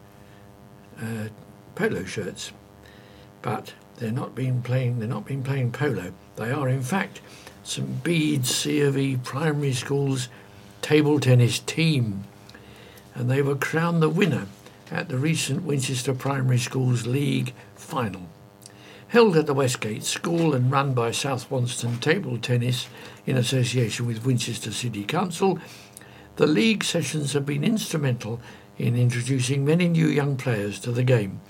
uh, polo shirts, but they're not been playing. They're not been playing polo. They are, in fact, St Bede's C of E Primary School's table tennis team, and they were crowned the winner at the recent Winchester Primary Schools League final, held at the Westgate School and run by South Wonston Table Tennis in association with Winchester City Council. The league sessions have been instrumental in introducing many new young players to the game.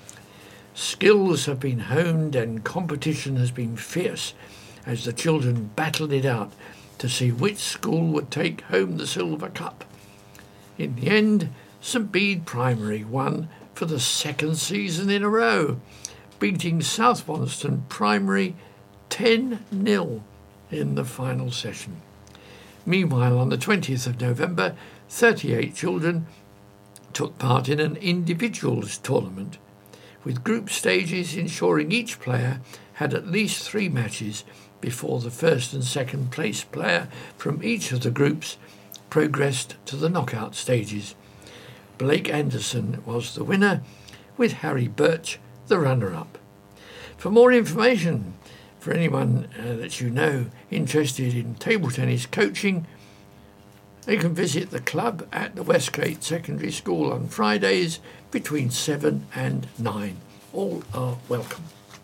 Skills have been honed and competition has been fierce as the children battled it out to see which school would take home the silver cup. In the end, St Bede Primary won for the second season in a row, beating South Wonston Primary ten nil in the final session. Meanwhile, on the twentieth of November, thirty-eight children took part in an individuals tournament, with group stages ensuring each player had at least three matches before the first and second place player from each of the groups progressed to the knockout stages. Blake Anderson was the winner, with Harry Birch the runner-up. For more information, for anyone uh, that you know interested in table tennis coaching, they can visit the club at the Westgate Secondary School on Fridays between seven and nine. All are welcome.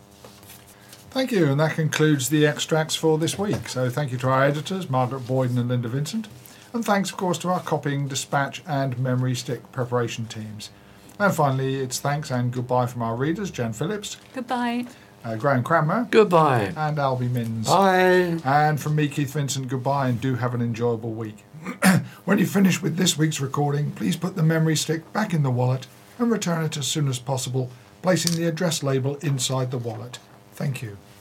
Thank you, and that concludes the extracts for this week. So thank you to our editors, Margaret Boyden and Linda Vincent, and thanks, of course, to our copying, dispatch and memory stick preparation teams. And finally, it's thanks and goodbye from our readers, Jen Phillips. Goodbye. Uh, Graham Cranmer. Goodbye. And Albie Minns. Bye. And from me, Keith Vincent, goodbye, and do have an enjoyable week. When you finish with this week's recording, please put the memory stick back in the wallet and return it as soon as possible, placing the address label inside the wallet. Thank you.